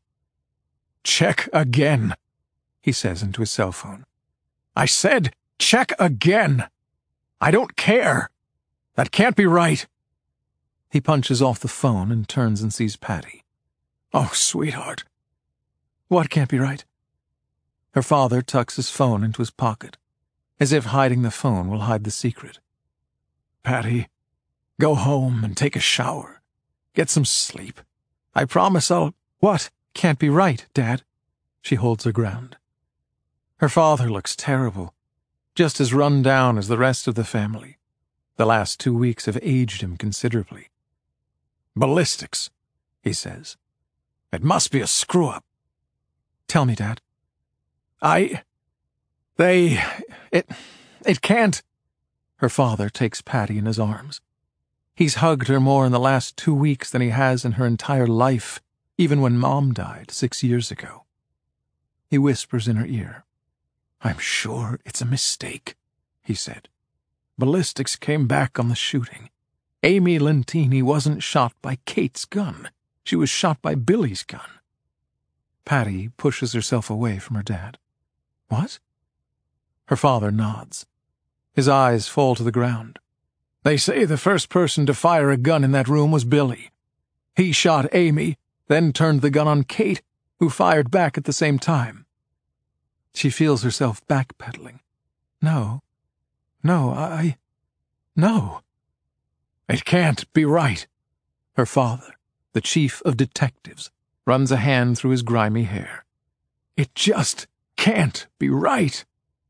"Check again," he says into his cell phone. "I said check again. I don't care. That can't be right." He punches off the phone and turns and sees Patty. "Oh, sweetheart." "What can't be right?" Her father tucks his phone into his pocket, as if hiding the phone will hide the secret. "Patty, go home and take a shower. Get some sleep. I promise I'll— What? Can't be right, Dad. She holds her ground. Her father looks terrible, just as run down as the rest of the family. The last two weeks have aged him considerably. Ballistics, he says. It must be a screw-up. Tell me, Dad. I... They... It... It can't... Her father takes Patty in his arms. He's hugged her more in the last two weeks than he has in her entire life, even when Mom died six years ago. He whispers in her ear. I'm sure it's a mistake, he said. Ballistics came back on the shooting. Amy Lentini wasn't shot by Kate's gun. She was shot by Billy's gun. Patty pushes herself away from her dad. What? Her father nods. His eyes fall to the ground. They say the first person to fire a gun in that room was Billy. He shot Amy, then turned the gun on Kate, who fired back at the same time. She feels herself backpedaling. No. No, I... No. It can't be right. Her father, the chief of detectives, runs a hand through his grimy hair. It just can't be right.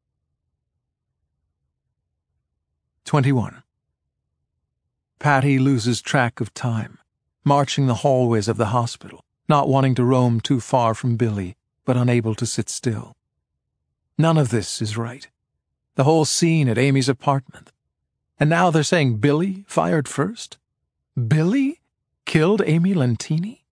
Twenty-one. Patty loses track of time, marching the hallways of the hospital, not wanting to roam too far from Billy, but unable to sit still. None of this is right. The whole scene at Amy's apartment. And now they're saying Billy fired first? Billy killed Amy Lentini?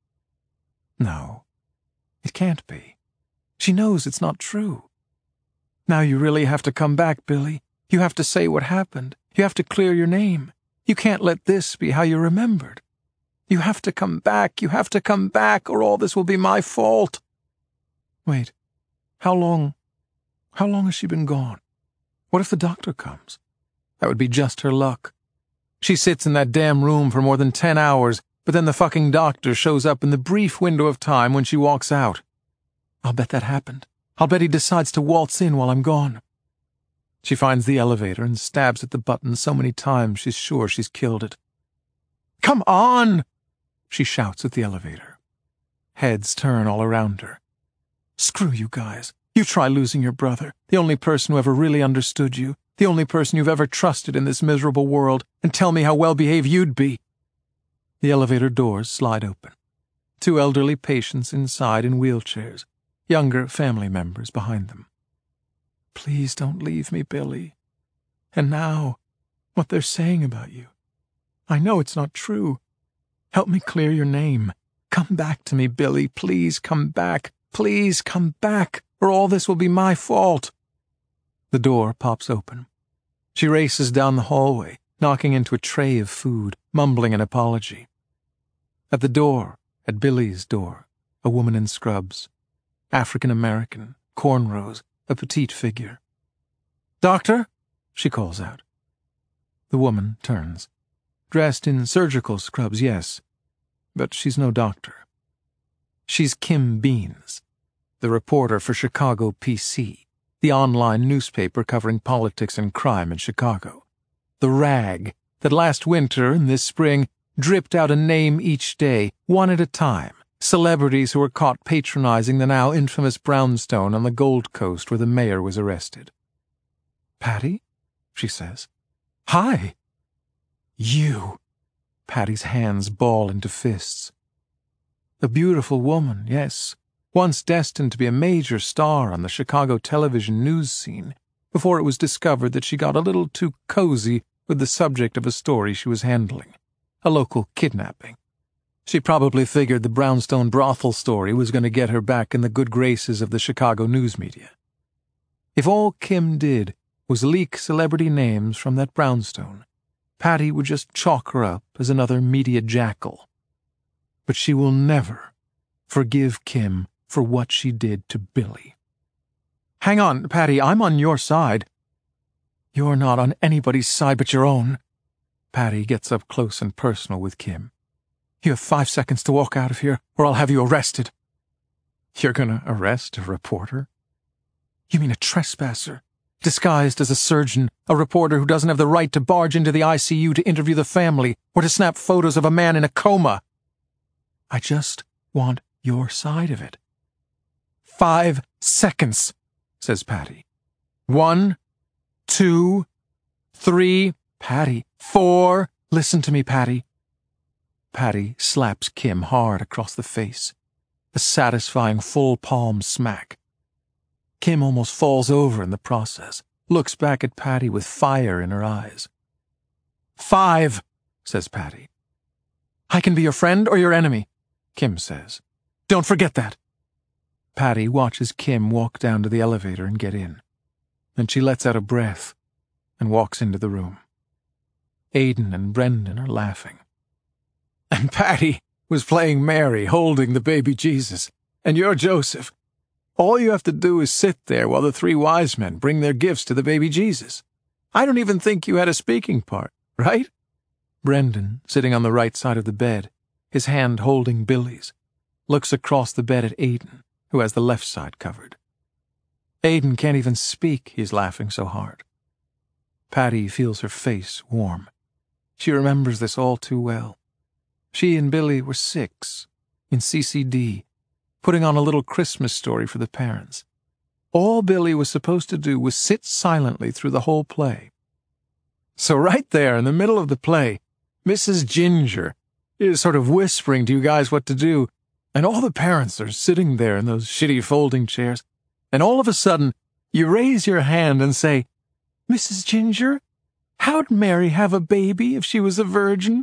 No, it can't be. She knows it's not true. Now you really have to come back, Billy. You have to say what happened. You have to clear your name. You can't let this be how you're remembered. You have to come back. You have to come back, or all this will be my fault. Wait, how long... How long has she been gone? What if the doctor comes? That would be just her luck. She sits in that damn room for more than ten hours, but then the fucking doctor shows up in the brief window of time when she walks out. I'll bet that happened. I'll bet he decides to waltz in while I'm gone. She finds the elevator and stabs at the button so many times she's sure she's killed it. Come on! She shouts at the elevator. Heads turn all around her. Screw you guys. You try losing your brother, the only person who ever really understood you, the only person you've ever trusted in this miserable world, and tell me how well-behaved you'd be. The elevator doors slide open. Two elderly patients inside in wheelchairs, younger family members behind them. Please don't leave me, Billy. And now, what they're saying about you. I know it's not true. Help me clear your name. Come back to me, Billy. Please come back. Please come back, or all this will be my fault. The door pops open. She races down the hallway, knocking into a tray of food, mumbling an apology. At the door, at Billy's door, a woman in scrubs. African-American, cornrows, a petite figure. Doctor? She calls out. The woman turns. Dressed in surgical scrubs, yes, but she's no doctor. She's Kim Beans, the reporter for Chicago P C, the online newspaper covering politics and crime in Chicago. The rag that last winter and this spring dripped out a name each day, one at a time, celebrities who were caught patronizing the now infamous brownstone on the Gold Coast where the mayor was arrested. Patty? She says. Hi. You. Patty's hands ball into fists. A beautiful woman, yes, once destined to be a major star on the Chicago television news scene, before it was discovered that she got a little too cozy with the subject of a story she was handling, a local kidnapping. She probably figured the brownstone brothel story was going to get her back in the good graces of the Chicago news media. If all Kim did was leak celebrity names from that brownstone, Patty would just chalk her up as another media jackal. But she will never forgive Kim for what she did to Billy. Hang on, Patty, I'm on your side. You're not on anybody's side but your own. Patty gets up close and personal with Kim. You have five seconds to walk out of here, or I'll have you arrested. You're gonna arrest a reporter? You mean a trespasser, disguised as a surgeon, a reporter who doesn't have the right to barge into the I C U to interview the family, or to snap photos of a man in a coma. I just want your side of it. Five seconds, says Patty. One, two, three, Patty, four. Listen to me, Patty. Patty slaps Kim hard across the face. A satisfying full palm smack. Kim almost falls over in the process, looks back at Patty with fire in her eyes. Five, says Patty. I can be your friend or your enemy, Kim says. Don't forget that. Patty watches Kim walk down to the elevator and get in. Then she lets out a breath and walks into the room. Aidan and Brendan are laughing. And Patty was playing Mary, holding the baby Jesus, and you're Joseph. All you have to do is sit there while the three wise men bring their gifts to the baby Jesus. I don't even think you had a speaking part, right? Brendan, sitting on the right side of the bed, his hand holding Billy's, looks across the bed at Aidan, who has the left side covered. Aidan can't even speak, he's laughing so hard. Patty feels her face warm. She remembers this all too well. She and Billy were six, in C C D, putting on a little Christmas story for the parents. All Billy was supposed to do was sit silently through the whole play. So right there in the middle of the play, Missus Ginger is sort of whispering to you guys what to do, and all the parents are sitting there in those shitty folding chairs, and all of a sudden, you raise your hand and say, Missus Ginger, how'd Mary have a baby if she was a virgin?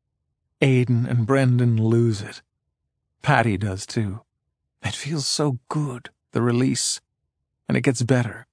Aidan and Brendan lose it. Patty does too. It feels so good, the release, and it gets better.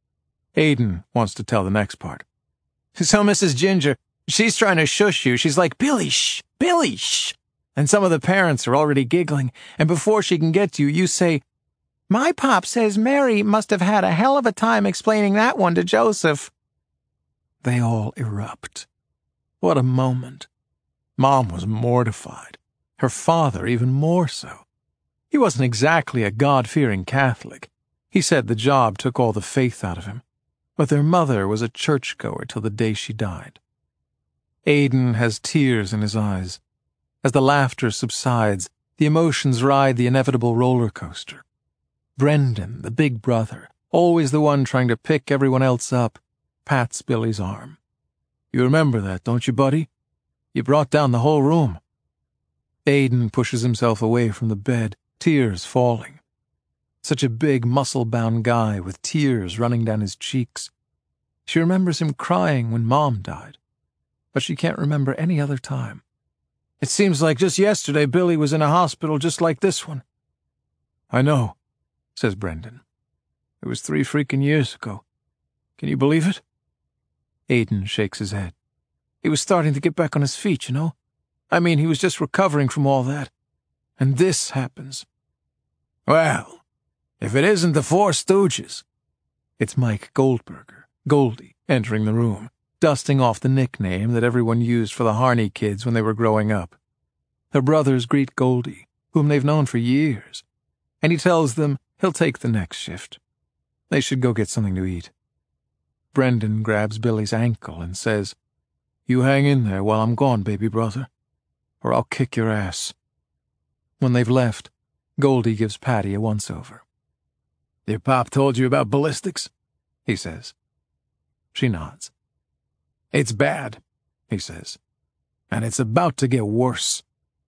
Aidan wants to tell the next part. So Missus Ginger, she's trying to shush you. She's like, Billy, shh, Billy, shh. And some of the parents are already giggling, and before she can get to you, you say, My pop says Mary must have had a hell of a time explaining that one to Joseph. They all erupt. What a moment. Mom was mortified. Her father even more so. He wasn't exactly a God-fearing Catholic. He said the job took all the faith out of him. But their mother was a churchgoer till the day she died. Aidan has tears in his eyes. As the laughter subsides, the emotions ride the inevitable roller coaster. Brendan, the big brother, always the one trying to pick everyone else up, pats Billy's arm. You remember that, don't you, buddy? You brought down the whole room. Aidan pushes himself away from the bed, tears falling. Such a big, muscle-bound guy with tears running down his cheeks. She remembers him crying when Mom died, but she can't remember any other time. It seems like just yesterday Billy was in a hospital just like this one. I know, says Brendan. It was three freaking years ago. Can you believe it? Aidan shakes his head. He was starting to get back on his feet, you know? I mean, he was just recovering from all that. And this happens. Well, if it isn't the Four Stooges. It's Mike Goldberger, Goldie, entering the room, dusting off the nickname that everyone used for the Harney kids when they were growing up. The brothers greet Goldie, whom they've known for years, and he tells them he'll take the next shift. They should go get something to eat. Brendan grabs Billy's ankle and says, You hang in there while I'm gone, baby brother, or I'll kick your ass. When they've left, Goldie gives Patty a once-over. Your pop told you about ballistics? He says. She nods. It's bad, he says, and it's about to get worse.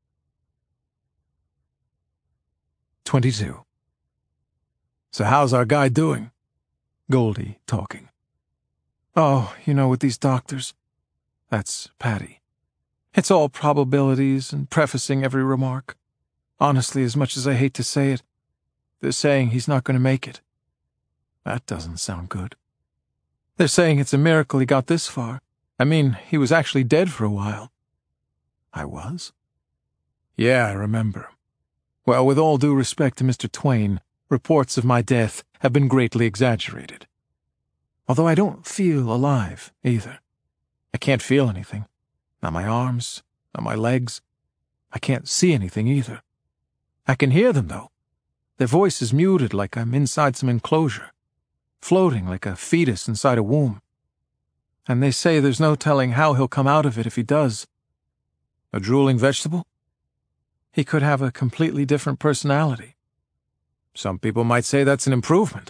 Twenty-two. So how's our guy doing? Goldie talking. Oh, you know, with these doctors. That's Patty. It's all probabilities and prefacing every remark. Honestly, as much as I hate to say it, they're saying he's not going to make it. That doesn't sound good. They're saying it's a miracle he got this far. I mean, he was actually dead for a while. I was? Yeah, I remember. Well, with all due respect to Mister Twain, reports of my death have been greatly exaggerated. Although I don't feel alive, either. I can't feel anything. Not my arms, not my legs. I can't see anything, either. I can hear them, though. Their voice is muted like I'm inside some enclosure, floating like a fetus inside a womb. And they say there's no telling how he'll come out of it if he does. A drooling vegetable? He could have a completely different personality. Some people might say that's an improvement.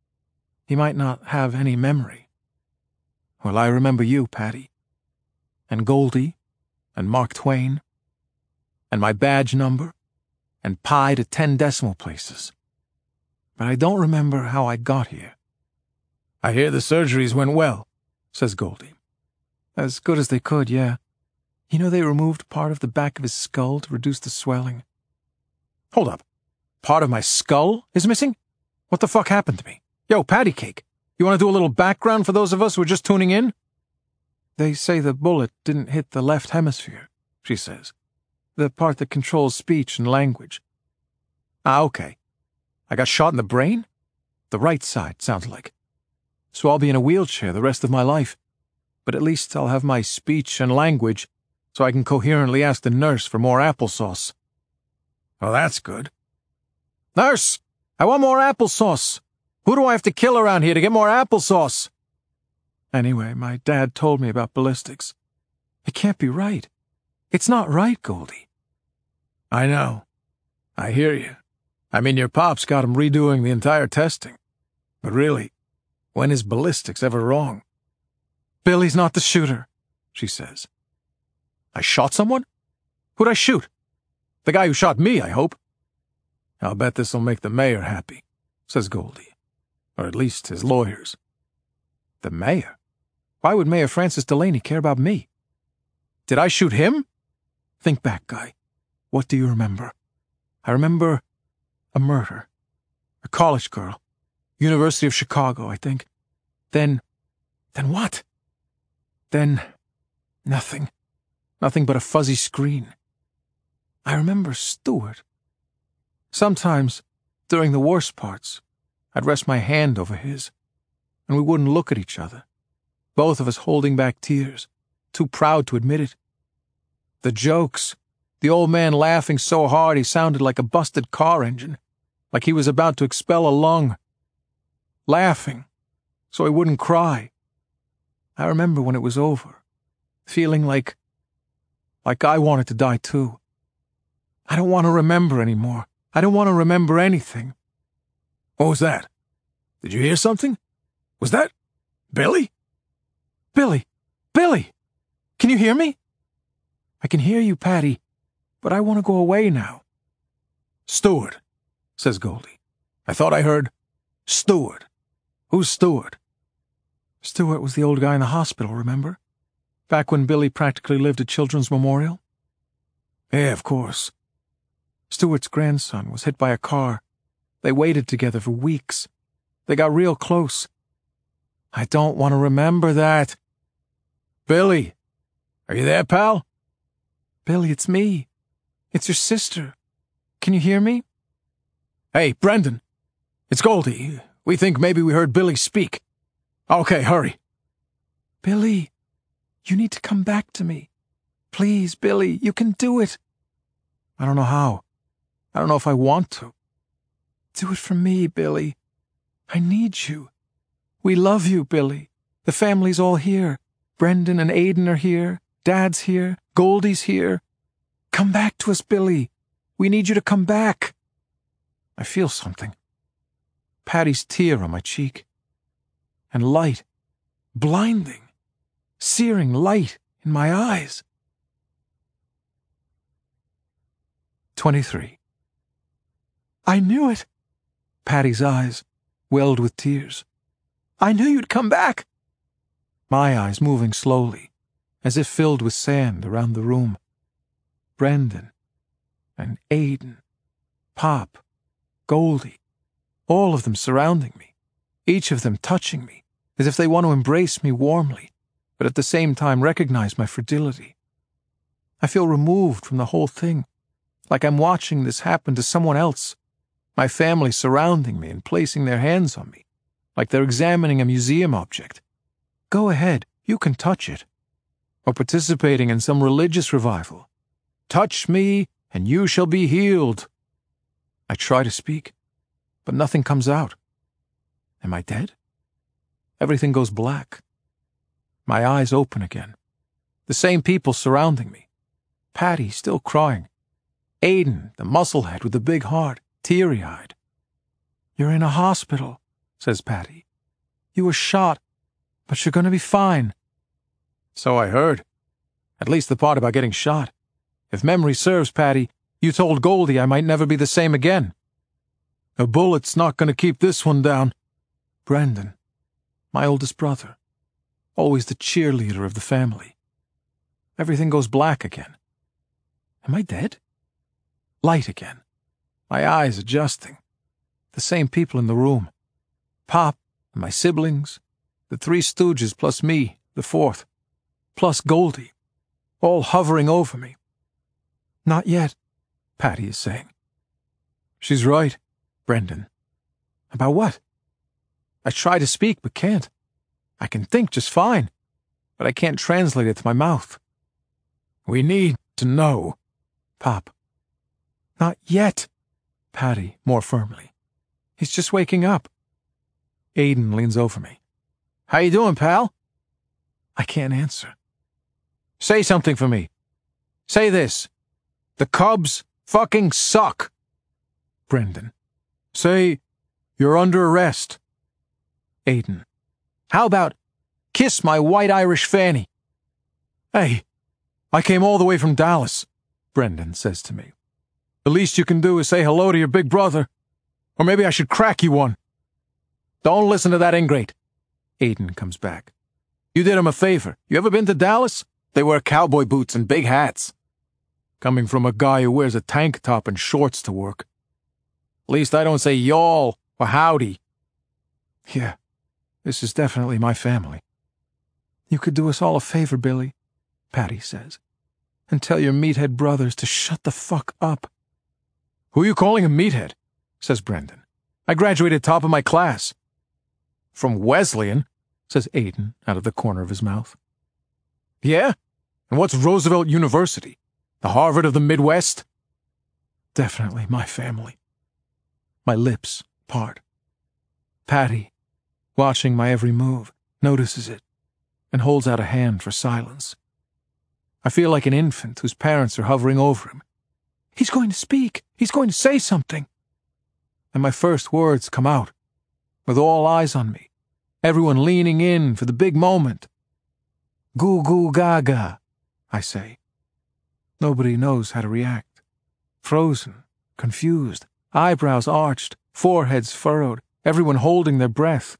He might not have any memory. Well, I remember you, Patty, and Goldie, and Mark Twain, and my badge number, and pi to ten decimal places. But I don't remember how I got here. I hear the surgeries went well, says Goldie. As good as they could, yeah. You know they removed part of the back of his skull to reduce the swelling. Hold up. Part of my skull is missing? What the fuck happened to me? Yo, Patty Cake, you want to do a little background for those of us who are just tuning in? They say the bullet didn't hit the left hemisphere, she says. The part that controls speech and language. Ah, okay. I got shot in the brain? The right side, sounds like. So I'll be in a wheelchair the rest of my life. But at least I'll have my speech and language, so I can coherently ask the nurse for more applesauce. Well, that's good. Nurse, I want more applesauce. Who do I have to kill around here to get more applesauce? Anyway, my dad told me about ballistics. It can't be right. It's not right, Goldie. I know. I hear you. I mean, your pops got him redoing the entire testing. But really, when is ballistics ever wrong? Billy's not the shooter, she says. I shot someone? Who'd I shoot? The guy who shot me, I hope. I'll bet this'll make the mayor happy, says Goldie. Or at least his lawyers. The mayor? Why would Mayor Francis Delaney care about me? Did I shoot him? Think back, Guy. What do you remember? I remember a murder. A college girl. University of Chicago, I think. Then... Then what? Then... nothing. Nothing but a fuzzy screen. I remember Stuart. Sometimes, during the worst parts, I'd rest my hand over his, and we wouldn't look at each other, both of us holding back tears, too proud to admit it. The jokes, the old man laughing so hard he sounded like a busted car engine, like he was about to expel a lung. Laughing, so he wouldn't cry. I remember when it was over, feeling like, like I wanted to die too. I don't want to remember anymore. I don't want to remember anything. What was that? Did you hear something? Was that Billy? Billy! Billy! Can you hear me? I can hear you, Patty, but I want to go away now. Stuart, says Goldie. I thought I heard Stuart. Who's Stuart? Stuart was the old guy in the hospital, remember? Back when Billy practically lived at Children's Memorial? Yeah, of course. Stuart's grandson was hit by a car. They waited together for weeks. They got real close. I don't want to remember that. Billy, are you there, pal? Billy, it's me. It's your sister. Can you hear me? Hey, Brendan. It's Goldie. We think maybe we heard Billy speak. Okay, hurry. Billy, you need to come back to me. Please, Billy, you can do it. I don't know how. I don't know if I want to. Do it for me, Billy. I need you. We love you, Billy. The family's all here. Brendan and Aiden are here. Dad's here. Goldie's here. Come back to us, Billy. We need you to come back. I feel something. Patty's tear on my cheek. And light. Blinding. Searing light in my eyes. Twenty-three. I knew it. Patty's eyes welled with tears. I knew you'd come back. My eyes moving slowly, as if filled with sand around the room. Brendan and Aiden, Pop, Goldie, all of them surrounding me, each of them touching me, as if they want to embrace me warmly, but at the same time recognize my fragility. I feel removed from the whole thing, like I'm watching this happen to someone else, my family surrounding me and placing their hands on me, like they're examining a museum object. Go ahead, you can touch it. Or participating in some religious revival. Touch me, and you shall be healed. I try to speak, but nothing comes out. Am I dead? Everything goes black. My eyes open again. The same people surrounding me. Patty still crying. Aiden, the musclehead with the big heart, teary-eyed. "You're in a hospital," says Patty. "You were shot, but you're going to be fine." "So I heard. At least the part about getting shot. If memory serves, Patty, you told Goldie I might never be the same again." "A bullet's not going to keep this one down." Brendan, my oldest brother, always the cheerleader of the family. Everything goes black again. Am I dead? Light again. My eyes adjusting. The same people in the room. Pop and my siblings, the three stooges plus me, the fourth, plus Goldie, all hovering over me. "Not yet," Patty is saying. "She's right, Brendan." "About what?" I try to speak but can't. I can think just fine, but I can't translate it to my mouth. "We need to know." Pop. "Not yet," Patty more firmly. "He's just waking up." Aiden leans over me. "How you doing, pal?" I can't answer. "Say something for me. Say this. The Cubs fucking suck." Brendan. "Say, you're under arrest." Aiden. "How about kiss my white Irish fanny?" "Hey, I came all the way from Dallas," Brendan says to me. "The least you can do is say hello to your big brother. Or maybe I should crack you one." "Don't listen to that ingrate." Aiden comes back. "You did him a favor. You ever been to Dallas? They wear cowboy boots and big hats." Coming from a guy who wears a tank top and shorts to work. "At least I don't say y'all or howdy." Yeah, this is definitely my family. "You could do us all a favor, Billy," Patty says, "and tell your meathead brothers to shut the fuck up." "Who are you calling a meathead?" says Brendan. "I graduated top of my class." "From Wesleyan," says Aiden out of the corner of his mouth. "Yeah? And what's Roosevelt University? The Harvard of the Midwest?" Definitely my family. My lips part. Patty, watching my every move, notices it and holds out a hand for silence. I feel like an infant whose parents are hovering over him. "He's going to speak. He's going to say something." And my first words come out, with all eyes on me, everyone leaning in for the big moment. "Goo goo gaga," I say. Nobody knows how to react. Frozen, confused, eyebrows arched, foreheads furrowed, everyone holding their breath.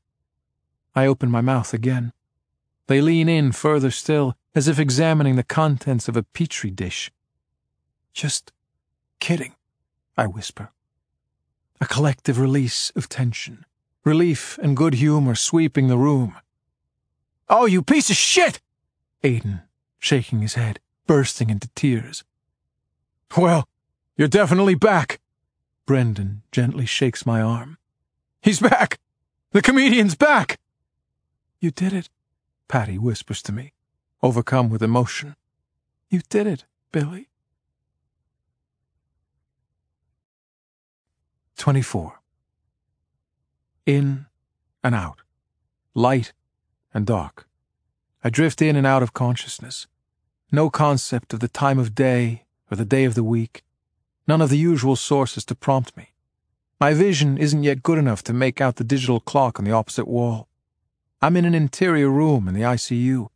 I open my mouth again. They lean in further still, as if examining the contents of a petri dish. "Just kidding," I whisper. A collective release of tension, relief and good humor sweeping the room. "Oh, you piece of shit!" Aiden, shaking his head, bursting into tears. "Well, you're definitely back." Brendan gently shakes my arm. "He's back! The comedian's back!" "You did it," Patty whispers to me, overcome with emotion. "You did it, Billy." twenty-four. In and out. Light and dark. I drift in and out of consciousness. No concept of the time of day or the day of the week. None of the usual sources to prompt me. My vision isn't yet good enough to make out the digital clock on the opposite wall. I'm in an interior room in the I C U,